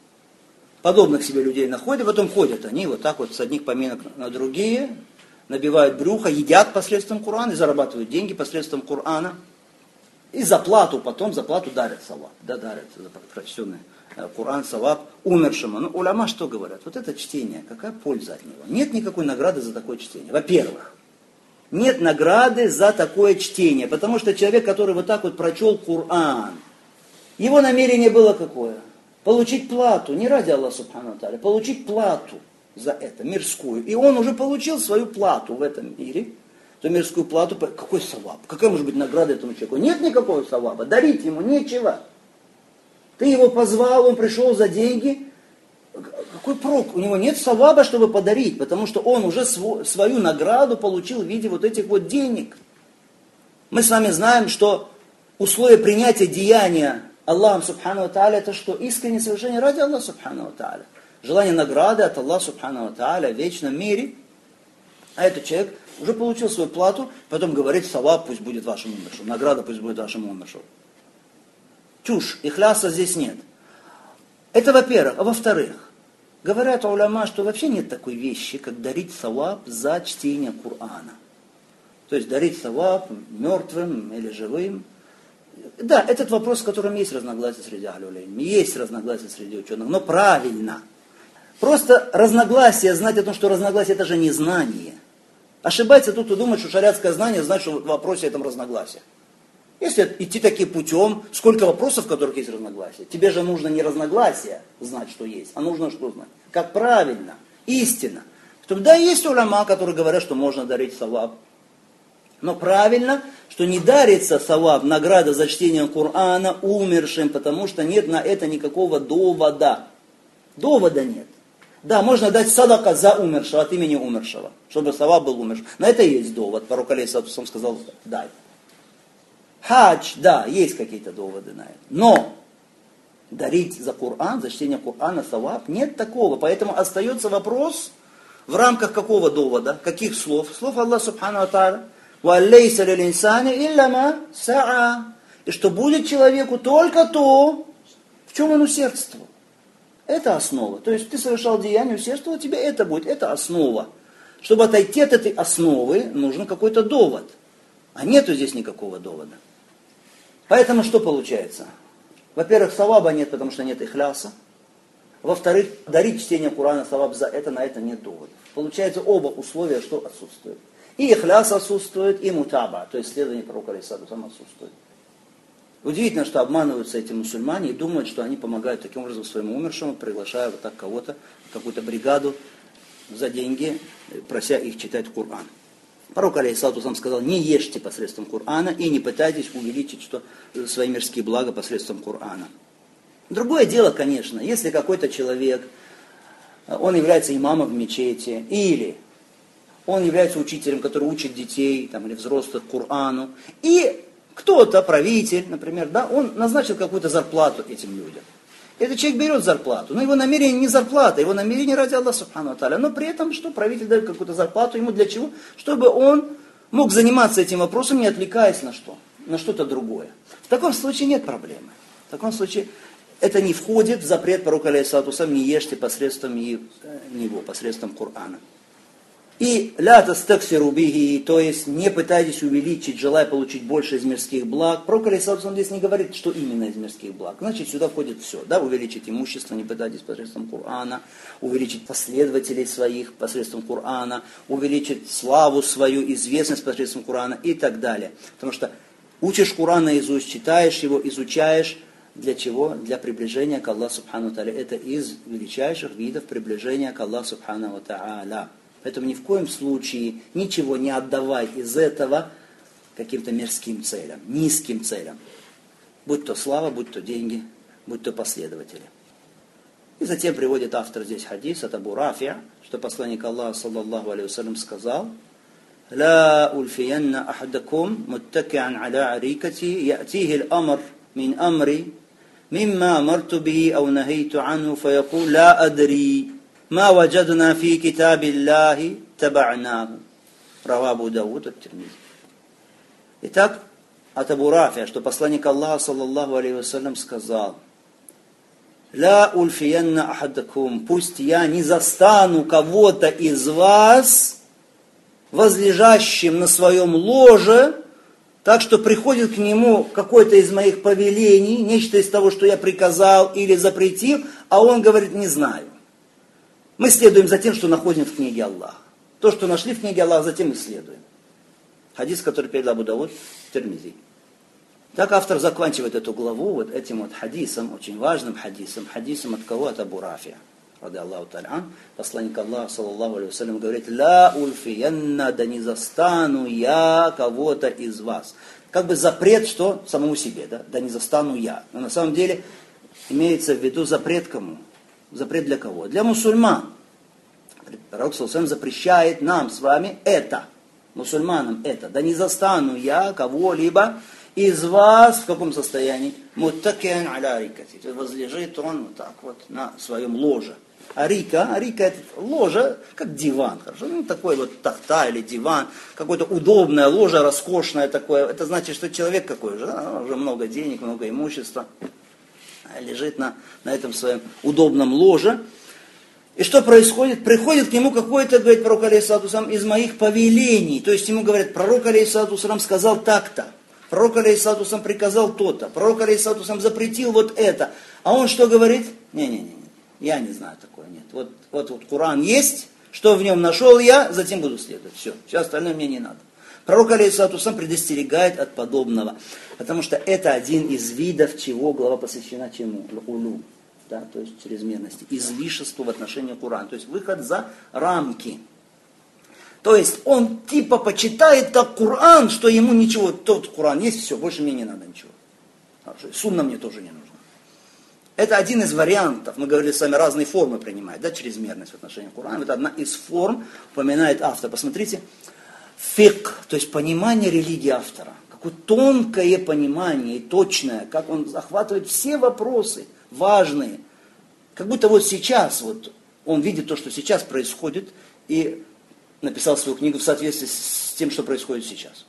S2: Подобных себе людей находят, потом ходят они вот так вот с одних поминок на другие, набивают брюхо, едят посредством Корана и зарабатывают деньги посредством Корана. И за плату потом, за плату дарят саваб, да, дарят за прочтенное Коран саваб умершему. Ну, уляма что говорят? Вот это чтение, какая польза от него? Нет никакой награды за такое чтение. Во-первых, нет награды за такое чтение, потому что человек, который вот так вот прочел Коран, его намерение было какое? Получить плату, не ради Аллаха Субхану ва Тааля, получить плату за это, мирскую. И он уже получил свою плату в этом мире, то мирскую плату. Какой саваб? Какая может быть награда этому человеку? Нет никакого саваба, дарить ему нечего. Ты его позвал, он пришел за деньги. Какой прок? У него нет саваба, чтобы подарить, потому что он уже свой, свою награду получил в виде вот этих вот денег. Мы с вами знаем, что условие принятия деяния Аллахом Субхану ва Тааля это что? Искреннее совершение ради Аллаха Субхану ва Тааля. Желание награды от Аллаха Субхану ва Тааля в вечном мире. А этот человек уже получил свою плату, потом говорит, саваб пусть будет вашему умершему, награда пусть будет вашему умершему. Чушь, ихляса здесь нет. Это во-первых. А во-вторых, говорят уляма, что вообще нет такой вещи, как дарить саваб за чтение Корана. То есть дарить саваб мертвым или живым. Да, этот вопрос, в котором есть разногласия среди ахлю-илм, есть разногласия среди ученых, но правильно. Просто разногласия, знать о том, что разногласия это же не знание. Ошибается тут, кто думает, что шариатское знание значит, что в вопросе этом разногласия. Если идти таким путем, сколько вопросов, в которых есть разногласия. Тебе же нужно не разногласия знать, что есть, а нужно что знать? Как правильно, истина. Тогда есть уляма, которые говорят, что можно дарить саваб. Но правильно, что не дарится саваб, награда за чтение Корана умершим, потому что нет на это никакого довода. Довода нет. Да, можно дать садака за умершего, от имени умершего, чтобы саваб был умершим. На это есть довод. Пророк алейхиссалату вассалям сказал, дай. Хадж, да, есть какие-то доводы на это. Но дарить за Коран, за чтение Корана саваб, нет такого. Поэтому остается вопрос, в рамках какого довода, каких слов? Слов Аллаха Субхану ва Тааля. وَاللَّيْسَ لِلْإِنسَانِ إِلَّا مَا سَعَى. И что будет человеку только то, в чем он усердствовал. Это основа. То есть ты совершал деяние, усердствовал, тебе это будет. Это основа. Чтобы отойти от этой основы, нужен какой-то довод. А нету здесь никакого довода. Поэтому что получается? Во-первых, саваба нет, потому что нет ихляса. Во-вторых, дарить чтение Корана саваб за это, на это нет доводов. Получается, оба условия, что отсутствуют. И ихляс отсутствует, и мутаба, то есть следование пророка алейхиссалату вассалям отсутствует. Удивительно, что обманываются эти мусульмане и думают, что они помогают таким образом своему умершему, приглашая вот так кого-то, какую-то бригаду за деньги, прося их читать Коран. Пророк алейхиссалату вассалям сказал, не ешьте посредством Корана и не пытайтесь увеличить что, свои мирские блага посредством Корана. Другое дело, конечно, если какой-то человек, он является имамом в мечети, или он является учителем, который учит детей там, или взрослых Корану. И кто-то, правитель, например, да, он назначил какую-то зарплату этим людям. Этот человек берет зарплату, но его намерение не зарплата, его намерение ради Аллаха Субхану ва Тааля. Но при этом, что правитель дает какую-то зарплату ему для чего? Чтобы он мог заниматься этим вопросом, не отвлекаясь на что? На что-то другое. В таком случае нет проблемы. В таком случае это не входит в запрет пророка алейхиссалату вассалям, не ешьте посредством него, посредством Корана. И ля тастаксиру бихи, то есть не пытайтесь увеличить, желая получить больше из мирских благ. Пророк алейхиссалату вассалям здесь не говорит, что именно из мирских благ. Значит, сюда входит все. Да? Увеличить имущество, не пытайтесь посредством Корана, увеличить последователей своих посредством Корана, увеличить славу свою, известность посредством Корана и так далее. Потому что учишь Коран наизусть, читаешь его, изучаешь. Для чего? Для приближения к Аллаху Субхану ва Тааля. Это из величайших видов приближения к Аллаху Субхану ва Тааля. Поэтому ни в коем случае ничего не отдавай из этого каким-то мирским целям, низким целям. Будь то слава, будь то деньги, будь то последователи. И затем приводит автор здесь хадис от Абу Рафия, что посланник Аллаха, саллаллаху алейхи вассалям, сказал: «Ла ульфиянна ахадакум муттакиан аля арикати, ятихи аль-амр мин амри, мимма амарту бихи ау нахейту анху, фаякул ла адри. Ма ваджадна фи китабиллахи таба'наху». Рава Абу Дауд ат-Тирмизи. Итак, от Абу Рафия, что посланник Аллаха, саллаллаху алейхи вассалям, сказал: «Ла ульфиянна ахадакум», пусть я не застану кого-то из вас возлежащим на своем ложе Так что приходит к нему какое-то из моих повелений, нечто из того, что я приказал или запретил, а он говорит, не знаю. Мы следуем за тем, что находим в книге Аллаха. То, что нашли в книге Аллаха, затем исследуем. Хадис, который передал Абу Дауд в Тирмизи. Так автор заканчивает эту главу вот этим вот хадисом, очень важным хадисом. Хадисом от кого? От Абу Рафия. Ради Аллаху та'аля. Посланник Аллаха, саллаллаху алейхи вассалям, говорит, «Ла ульфиянна, да не застану я кого-то из вас». Как бы запрет, что самому себе, да? Да не застану я. Но на самом деле имеется в виду запрет кому? Запрет для кого? Для мусульман. Пророк саллаллаху алейхи вассалям запрещает нам с вами это. Мусульманам это. Да не застану я кого-либо из вас в каком состоянии? Муттакиан аля рикати. То есть возлежит он вот так вот на своем ложе. А рика, а рика это ложа, как диван, хорошо? Ну, такой вот тахта или диван, какое-то удобное ложе, роскошное такое. Это значит, что человек какой же, да? Уже много денег, много имущества, лежит на, на этом своем удобном ложе. И что происходит? Приходит к нему какой-то, говорит пророк алейхиссалату вассалям, из моих повелений. То есть ему говорят, пророк алейхиссалату вассалям сказал так-то. Пророк алейхиссалату вассалям приказал то-то. Пророк алейхиссалату вассалям запретил вот это. А он что говорит? Не-не-не, я не знаю такое, нет. Вот, вот, вот Коран есть, что в нем нашел я, затем буду следовать. Все, все остальное мне не надо. Пророк алейхиссалату вассалям предостерегает от подобного. Потому что это один из видов, чего глава посвящена чему? Л'улу. Да, то есть чрезмерности, излишество в отношении Корана, то есть выход за рамки. То есть он типа почитает так Коран, что ему ничего, тот Коран есть, все, больше мне не надо ничего. Сунна мне тоже не нужна. Это один из вариантов, мы говорили с вами, разные формы принимает, да, чрезмерность в отношении Корана, это одна из форм, упоминает автор. Посмотрите, фикх, то есть понимание религии автора, какое тонкое понимание и точное, как он охватывает все вопросы важные. Как будто вот сейчас вот он видит то, что сейчас происходит, и написал свою книгу в соответствии с тем, что происходит сейчас.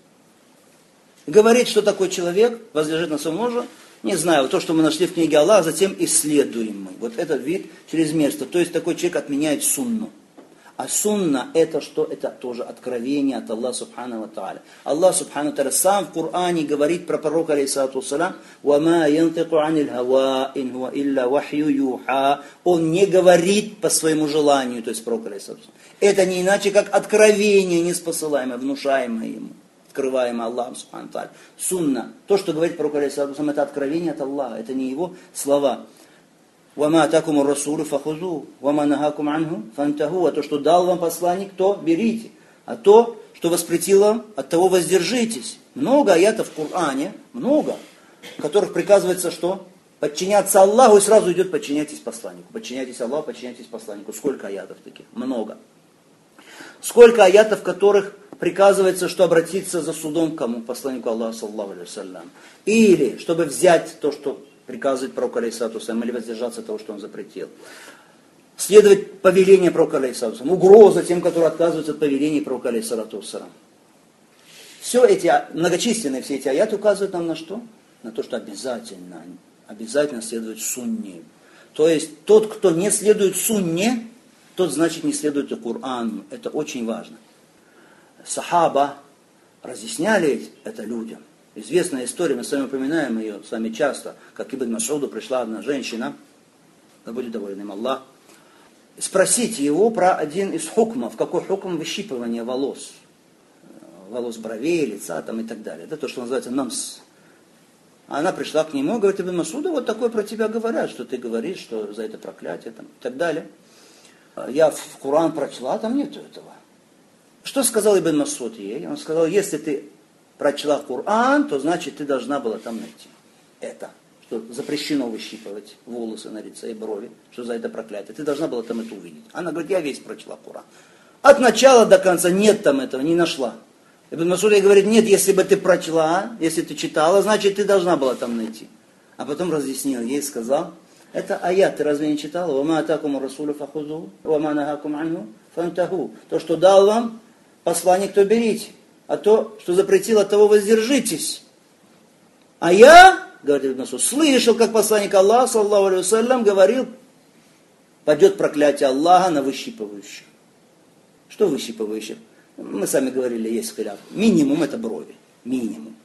S2: Говорит, что такой человек возлежит на своем ложе, не знаю, то, что мы нашли в книге Аллаха, затем исследуем мы. Вот этот вид чрезмерства. То есть такой человек отменяет сунну. А сунна это что? Это тоже откровение от Аллаха субхану ва тааля. Аллах субхану ва тааля сам в Коране говорит про пророка алейхиссалату вассалям: «Вама янтику анил хава, ин хуа илля вахью юха». Он не говорит по своему желанию, то есть пророк алейхиссалату вассалям. Это не иначе, как откровение неспосылаемое, внушаемое ему, открываемое Аллахом субхану ва тааля. Сунна, то, что говорит пророк алейхиссалату вассалям, это откровение от Аллаха, это не его слова. «Вама атакуму расулу фахузу, вама нахакум анху фантаху». А то, что дал вам посланник, то берите. А то, что воспретил вам, от того воздержитесь. Много аятов в Коране, много, в которых приказывается, что подчиняться Аллаху, и сразу идет подчиняйтесь посланнику. Подчиняйтесь Аллаху, подчиняйтесь посланнику. Сколько аятов таких? Много. Сколько аятов, в которых приказывается, что обратиться за судом к кому? Посланнику Аллаха, саллаллаху алейхи вассалям. Или, чтобы взять то, что приказывает пророк алейхиссалату вассалям, или воздержаться от того, что он запретил. Следовать повелению пророка алейхиссалату вассалям. Угроза тем, которые отказываются от повеления пророка алейхиссалату вассалям. Все эти, многочисленные все эти аяты указывают нам на что? На то, что обязательно, обязательно следовать сунне. То есть, тот, кто не следует сунне, тот, значит, не следует и Корану. Это очень важно. Сахаба разъясняли это людям. Известная история, мы с вами упоминаем ее с вами часто, как Ибн Мас'уду пришла одна женщина, да будет доволен им Аллах, спросить его про один из хукмов, какой хукм выщипывания волос, волос бровей, лица там, и так далее. Это то, что называется намс. А она пришла к нему и говорит: Ибн Мас'уда, вот такое про тебя говорят, что ты говоришь, что за это проклятие там, и так далее. Я в Коран прочла, там нету этого. Что сказал Ибн Мас'уд ей? Он сказал: если ты прочла Коран, то значит ты должна была там найти это, что запрещено выщипывать волосы на лице и брови, что за это проклятие. Ты должна была там это увидеть. Она говорит: я весь прочла Коран. От начала до конца нет там этого, не нашла. Ибн Мас'уд ей говорит: нет, если бы ты прочла, если ты читала, значит ты должна была там найти. А потом разъяснил ей, сказал: это аят, ты разве не читала? «Вама атакуму расулю фахузу, вама нахакум анху фантаху». То, что дал вам посланник, то берите. А то, что запретил, от того воздержитесь. А я, говорит Ибн Мас'уд, слышал, как посланник Аллаха, саллаллаху алейхи вассалям, говорил: падет проклятие Аллаха на выщипывающих. Что выщипывающих? Мы сами говорили, есть хиляф. Минимум это брови. Минимум.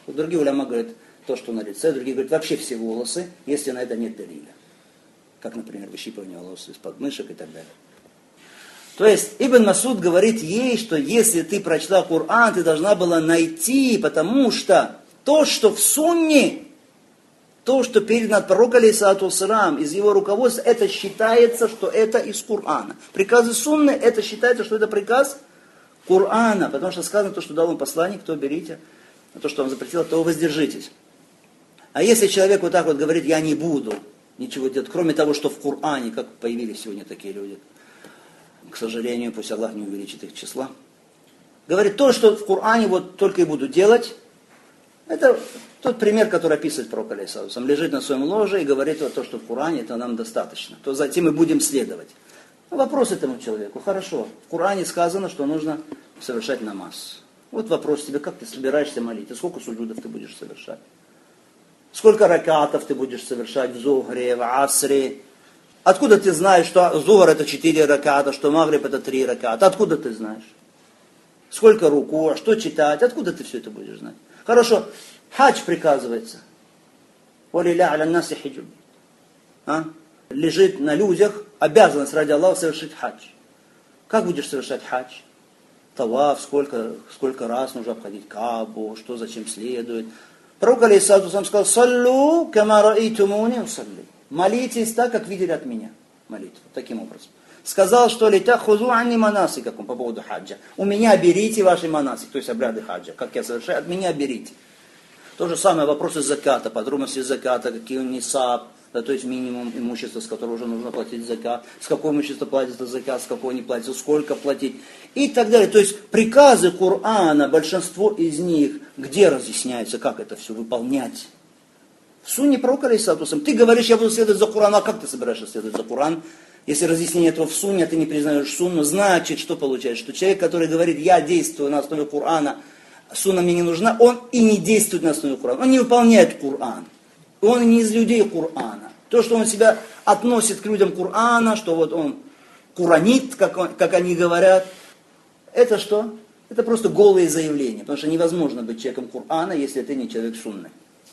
S2: Другие уляма говорят, то, что на лице, другие говорят, вообще все волосы, если на это нет далиля. Как, например, выщипывание волос из подмышек и так далее. То есть Ибн Масуд говорит ей, что если ты прочла Коран, ты должна была найти, потому что то, что в сунне, то, что передано от пророка алейхиссалату вассалям, из его руководства, это считается, что это из Корана. Приказы сунны, это считается, что это приказ Корана, потому что сказано то, что дал он посланник, то берите, а то, что он запретил, то воздержитесь. А если человек вот так вот говорит, я не буду ничего делать, кроме того, что в Коране, как появились сегодня такие люди, к сожалению, пусть Аллах не увеличит их числа, говорит, то, что в Коране вот только и буду делать, это тот пример, который описывает пророк алейхиссалату вассалям, лежит на своем ложе и говорит, вот то, что в Коране, это нам достаточно, то затем мы будем следовать. Вопрос этому человеку, хорошо, в Коране сказано, что нужно совершать намаз. Вот вопрос тебе, как ты собираешься молиться, сколько суджудов ты будешь совершать? Сколько ракатов ты будешь совершать в Зухре, в Асре? Откуда ты знаешь, что Зухр это четыре раката, что Магриб это три раката? Откуда ты знаешь? Сколько руку, что читать? Откуда ты все это будешь знать? Хорошо, хадж приказывается. А? Лежит на людях обязанность ради Аллаха совершить хадж. Как будешь совершать хадж? Таваф, сколько, сколько раз нужно обходить Каабу, что зачем следует. Пророк алейхиссалату вассалям сказал, саллю кама раайтумуни усалли. Молитесь так, как видели от меня молитву. Таким образом. Сказал, что лита хузу анни манасикакум по поводу хаджа. У меня берите ваши манасик, то есть обряды хаджа. Как я совершаю, от меня берите. То же самое вопросы заката, подробности заката, какие он нисаб, да, то есть минимум имущества, с которого уже нужно платить закат, с какого имущества платится закат, с какого не платится, сколько платить и так далее. То есть приказы Корана, большинство из них, где разъясняется, как это все выполнять. В сунне пророка алейхиссалату вассалям. Ты говоришь, я буду следовать за Кораном, а как ты собираешься следовать за Коран? Если разъяснение этого в сунне, а ты не признаешь сунну, значит, что получается? Что человек, который говорит, я действую на основе Корана, сунна мне не нужна, он и не действует на основе Корана, он не выполняет Коран. Он не из людей Корана. То, что он себя относит к людям Корана, что вот он куранит, как, он, как они говорят, это что? Это просто голые заявления, потому что невозможно быть человеком Корана, если ты не человек сунны.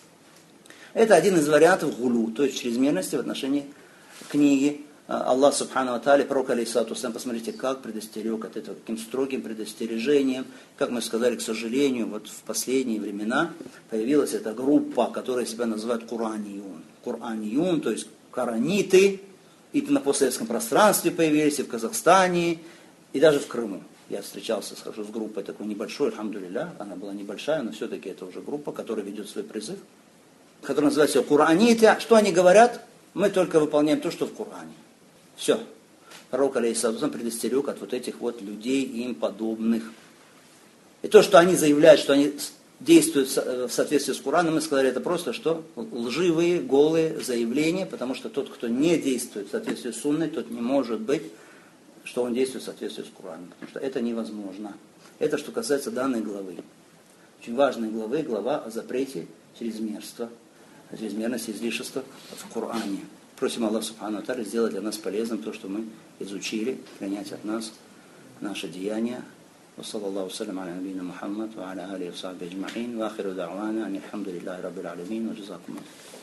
S2: Это один из вариантов гулю, то есть чрезмерности в отношении книги. Аллах Субхану ва Тааля, пророк алейхиссалату вассалям, посмотрите, как предостерег от этого, каким строгим предостережением. Как мы сказали, к сожалению, вот в последние времена появилась эта группа, которая себя называет Кураниюн. Кураниюн, то есть кораниты, и на постсоветском пространстве появились, и в Казахстане, и даже в Крыму. Я встречался схожу, с группой такой небольшой, альхамдулилля, она была небольшая, но все-таки это уже группа, которая ведет свой призыв, которая называется Кураниты. Что они говорят? Мы только выполняем то, что в Коране. Все. Пророк алейхиссалату вассалям предостерег от вот этих вот людей и им подобных. И то, что они заявляют, что они действуют в соответствии с Кораном, мы сказали, это просто что? Лживые, голые заявления, потому что тот, кто не действует в соответствии с сунной, тот не может быть, что он действует в соответствии с Кораном. Потому что это невозможно. Это что касается данной главы. Очень важной главы, глава о запрете чрезмерства, чрезмерности, излишества в Коране. Просим Аллаха Субхану ва Тааля сделать для нас полезным то, что мы изучили, принять от нас наши деяния. وصلى الله وسلم على نبينا محمد وعلى آله وصحبه أجمعين وآخر دعوانا أن الحمد لله رب العالمين وجزاكم الله